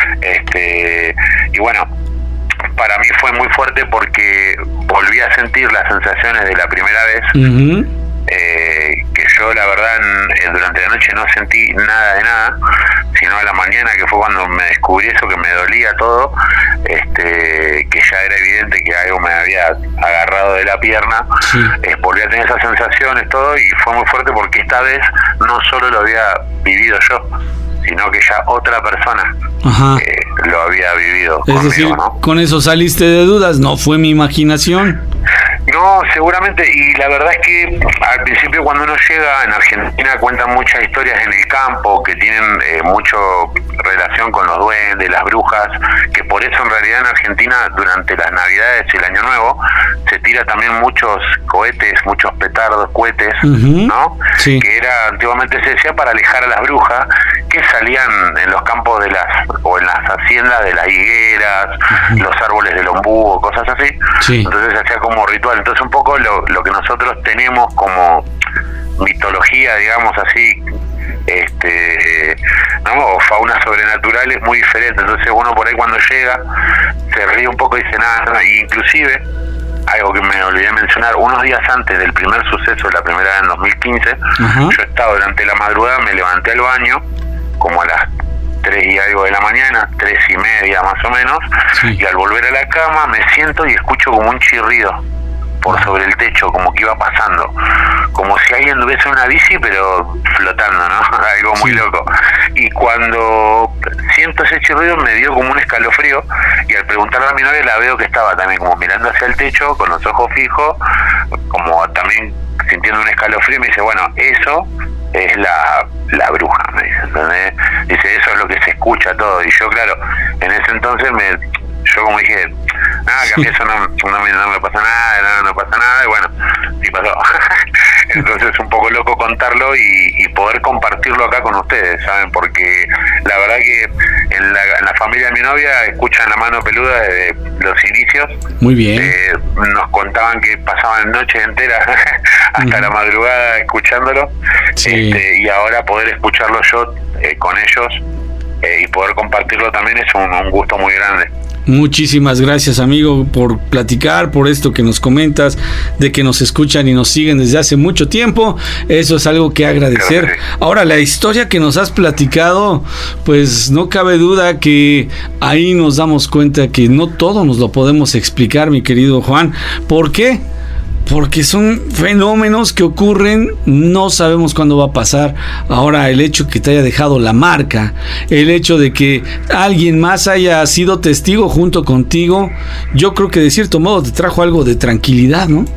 Y bueno, para mí fue muy fuerte porque volví a sentir las sensaciones de la primera vez, que yo la verdad durante la noche no sentí nada de nada, sino a la mañana, que fue cuando me descubrí eso, que me dolía todo, que ya era evidente que algo me había agarrado de la pierna, volví a tener esas sensaciones, todo, y fue muy fuerte porque esta vez no solo lo había vivido yo, sino que ya otra persona lo había vivido. Es decir, ¿no? Con eso saliste de dudas, no fue mi imaginación. No, seguramente, y la verdad es que al principio cuando uno llega en Argentina cuentan muchas historias en el campo que tienen mucho relación con los duendes, las brujas, que por eso en realidad en Argentina durante las Navidades y el Año Nuevo se tira también muchos cohetes, muchos petardos, cohetes, ¿no? Que era, antiguamente se decía, para alejar a las brujas que salían en los campos o en las haciendas de las higueras, los árboles del ombú, cosas así. Entonces se hacía como ritual. Entonces un poco lo que nosotros tenemos como mitología, digamos así, ¿no? O fauna sobrenatural es muy diferente. Entonces uno por ahí cuando llega se ríe un poco y dice nada, y inclusive algo que me olvidé mencionar, unos días antes del primer suceso, la primera vez en 2015, yo estaba durante la madrugada, me levanté al baño, como a las 3 y algo de la mañana, 3:30 más o menos, y al volver a la cama me siento y escucho como un chirrido por sobre el techo, como que iba pasando, como si alguien tuviese una bici pero flotando, ¿no? Algo muy loco. Y cuando siento ese chirrido me dio como un escalofrío, y al preguntarle a mi novia la veo que estaba también como mirando hacia el techo con los ojos fijos, como también sintiendo un escalofrío, y me dice, bueno, eso es la bruja, me dice, ¿entendés? Dice, eso es lo que se escucha todo. Y yo, claro, en ese entonces yo como dije, nada, que a mí eso no me pasa nada, no pasa nada, y bueno, sí pasó. Entonces es un poco loco contarlo y poder compartirlo acá con ustedes, ¿saben? Porque la verdad que en la familia de mi novia escuchan La Mano Peluda desde los inicios. Muy bien. Nos contaban que pasaban noches enteras hasta la madrugada escuchándolo, y ahora poder escucharlo yo con ellos y poder compartirlo también es un gusto muy grande. Muchísimas gracias, amigo, por platicar, por esto que nos comentas, de que nos escuchan y nos siguen desde hace mucho tiempo. Eso es algo que agradecer. Claro, sí. Ahora, la historia que nos has platicado, pues no cabe duda que ahí nos damos cuenta que no todo nos lo podemos explicar, mi querido Juan. ¿Por qué? Porque son fenómenos que ocurren, no sabemos cuándo va a pasar. Ahora, el hecho que te haya dejado la marca, el hecho de que alguien más haya sido testigo junto contigo, yo creo que de cierto modo te trajo algo de tranquilidad, ¿no?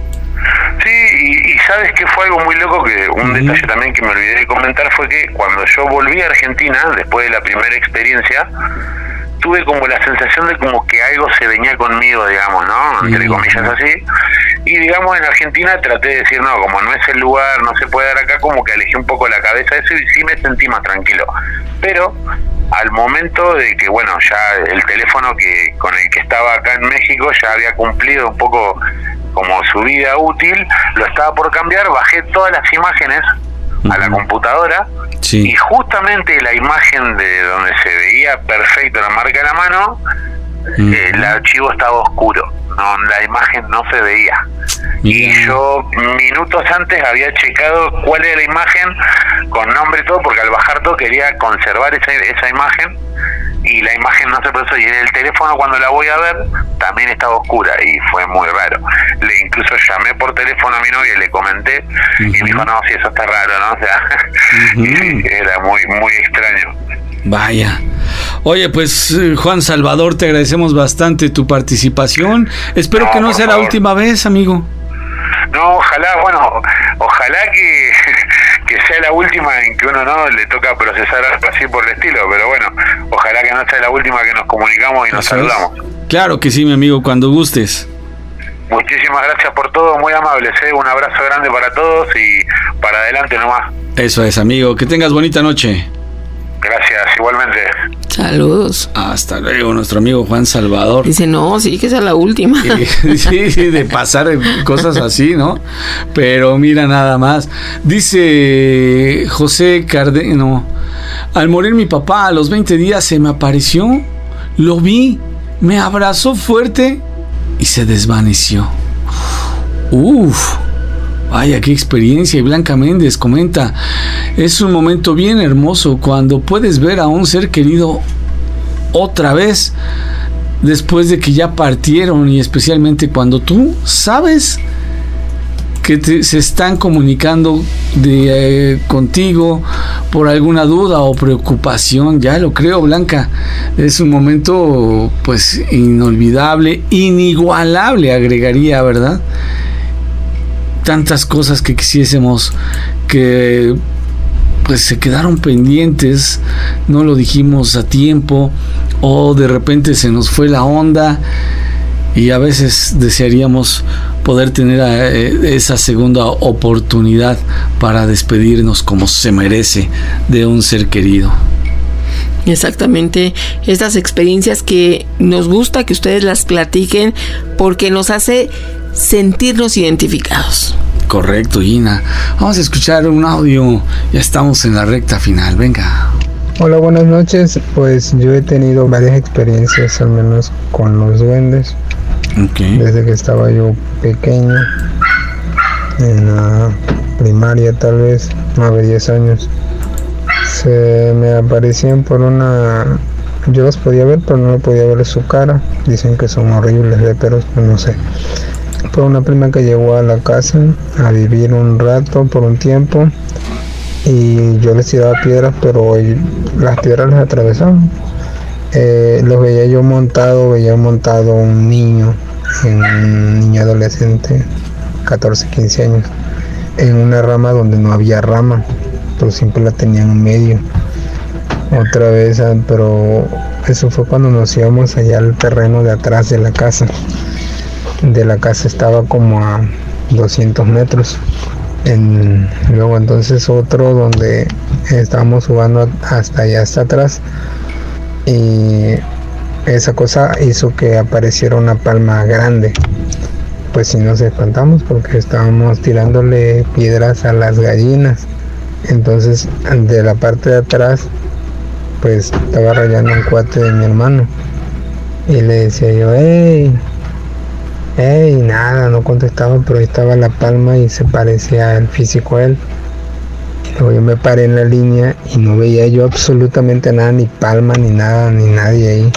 Sí, y sabes que fue algo muy loco, que un detalle también que me olvidé de comentar fue que cuando yo volví a Argentina, después de la primera experiencia, tuve como la sensación de como que algo se venía conmigo, digamos, ¿no? Entre comillas así. Y digamos, en Argentina traté de decir, no, como no es el lugar, no se puede dar acá, como que alejé un poco la cabeza de eso y sí me sentí más tranquilo. Pero al momento de que, bueno, ya el teléfono con el que estaba acá en México ya había cumplido un poco como su vida útil, lo estaba por cambiar, bajé todas las imágenes a la computadora, y justamente la imagen de donde se veía perfecto la marca de la mano, el archivo estaba oscuro, la imagen no se veía. Y yo minutos antes había checado cuál era la imagen con nombre y todo, porque al bajar todo quería conservar esa imagen, y la imagen no se procesó, y en el teléfono cuando la voy a ver también estaba oscura, y fue muy raro. Incluso llamé por teléfono a mi novia y le comenté, y me dijo, no, sí, eso está raro, ¿no? O sea, y era muy, muy extraño. Vaya. Oye, pues Juan Salvador, te agradecemos bastante tu participación. Espero que no sea la última vez, amigo. No, ojalá que sea la última en que uno no le toca procesar algo así por el estilo, pero bueno, ojalá que no sea la última que nos comunicamos y nos saludamos. Claro que sí, mi amigo, cuando gustes. Muchísimas gracias por todo, muy amables, un abrazo grande para todos y para adelante nomás. Eso es, amigo, que tengas bonita noche. Gracias, igualmente. Saludos. Hasta luego, nuestro amigo Juan Salvador. Dice, no, sí, que sea la última. Sí, de pasar cosas así, ¿no? Pero mira nada más. Dice José Cardeno, al morir mi papá a los 20 días se me apareció, lo vi, me abrazó fuerte y se desvaneció. Uf. Vaya, qué experiencia. Y Blanca Méndez comenta, es un momento bien hermoso cuando puedes ver a un ser querido otra vez después de que ya partieron, y especialmente cuando tú sabes que se están comunicando contigo por alguna duda o preocupación. Ya lo creo, Blanca. Es un momento pues inolvidable, inigualable, agregaría, ¿verdad? Tantas cosas que quisiésemos que pues se quedaron pendientes, no lo dijimos a tiempo, o de repente se nos fue la onda, y a veces desearíamos poder tener esa segunda oportunidad para despedirnos como se merece de un ser querido. Exactamente, estas experiencias que nos gusta que ustedes las platiquen porque nos hace sentirnos identificados. Correcto, Gina. Vamos a escuchar un audio. Ya estamos en la recta final. Venga. Hola, buenas noches. Pues yo he tenido varias experiencias, al menos con los duendes. Desde que estaba yo pequeño, en la primaria tal vez, 9, 10 años. Se me aparecían por una... Yo los podía ver, pero no podía ver su cara. Dicen que son horribles de perros, pero no sé. Fue una prima que llegó a la casa a vivir un rato, por un tiempo, y yo les tiraba piedras, pero las piedras les atravesaban. Los veía montado un niño adolescente, 14, 15 años, en una rama donde no había rama, pero siempre la tenían en medio. Otra vez, pero eso fue cuando nos íbamos allá al terreno de atrás de la casa. De la casa estaba como a 200 metros. Luego entonces otro donde estábamos jugando hasta allá, hasta atrás. Y esa cosa hizo que apareciera una palma grande. Pues sí nos espantamos porque estábamos tirándole piedras a las gallinas. Entonces de la parte de atrás pues estaba rayando un cuate de mi hermano. Y le decía yo, ¡ey! Nada, no contestaba, pero ahí estaba la palma y se parecía el físico a él. Y luego yo me paré en la línea y no veía yo absolutamente nada, ni palma, ni nada, ni nadie ahí.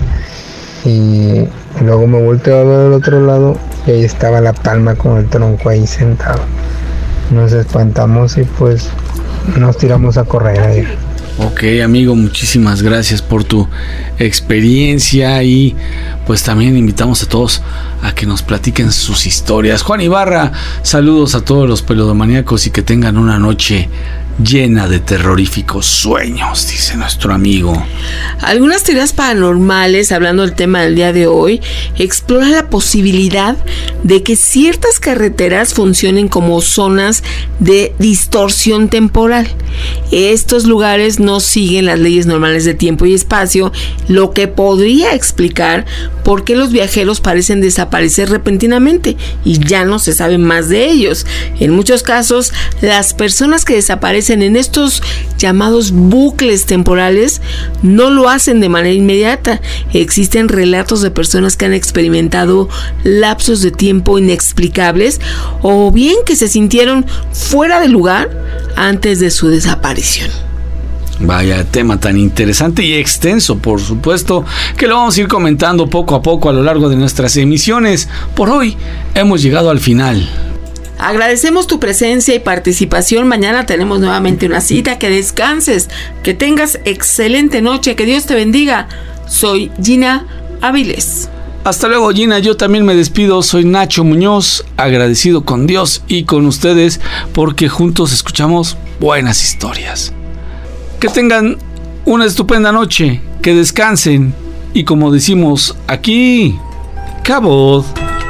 Y luego me volteé a ver al otro lado y ahí estaba la palma con el tronco ahí sentado. Nos espantamos y pues nos tiramos a correr ahí. Ok, amigo, muchísimas gracias por tu experiencia y pues también invitamos a todos a que nos platiquen sus historias. Juan Ibarra, saludos a todos los peludomaníacos y que tengan una noche llena de terroríficos sueños, dice nuestro amigo. Algunas teorías paranormales, hablando del tema del día de hoy, exploran la posibilidad de que ciertas carreteras funcionen como zonas de distorsión temporal. Estos lugares no siguen las leyes normales de tiempo y espacio, lo que podría explicar por qué los viajeros parecen desaparecer repentinamente y ya no se sabe más de ellos. En muchos casos, las personas que desaparecen en estos llamados bucles temporales no lo hacen de manera inmediata. Existen relatos de personas que han experimentado lapsos de tiempo inexplicables o bien que se sintieron fuera de lugar antes de su desaparición. Vaya tema tan interesante y extenso, por supuesto, que lo vamos a ir comentando poco a poco a lo largo de nuestras emisiones. Por hoy hemos llegado al final. Agradecemos tu presencia y participación. Mañana tenemos nuevamente una cita. Que descanses, que tengas excelente noche, que Dios te bendiga. Soy Gina Áviles. Hasta luego, Gina. Yo también me despido. Soy Nacho Muñoz, agradecido con Dios y con ustedes porque juntos escuchamos buenas historias. Que tengan una estupenda noche, que descansen y como decimos aquí, cabot.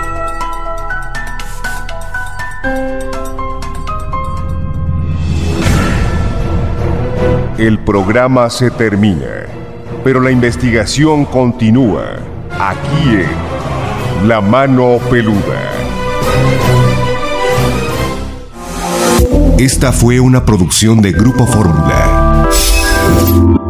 El programa se termina, pero la investigación continúa aquí en La Mano Peluda. Esta fue una producción de Grupo Fórmula.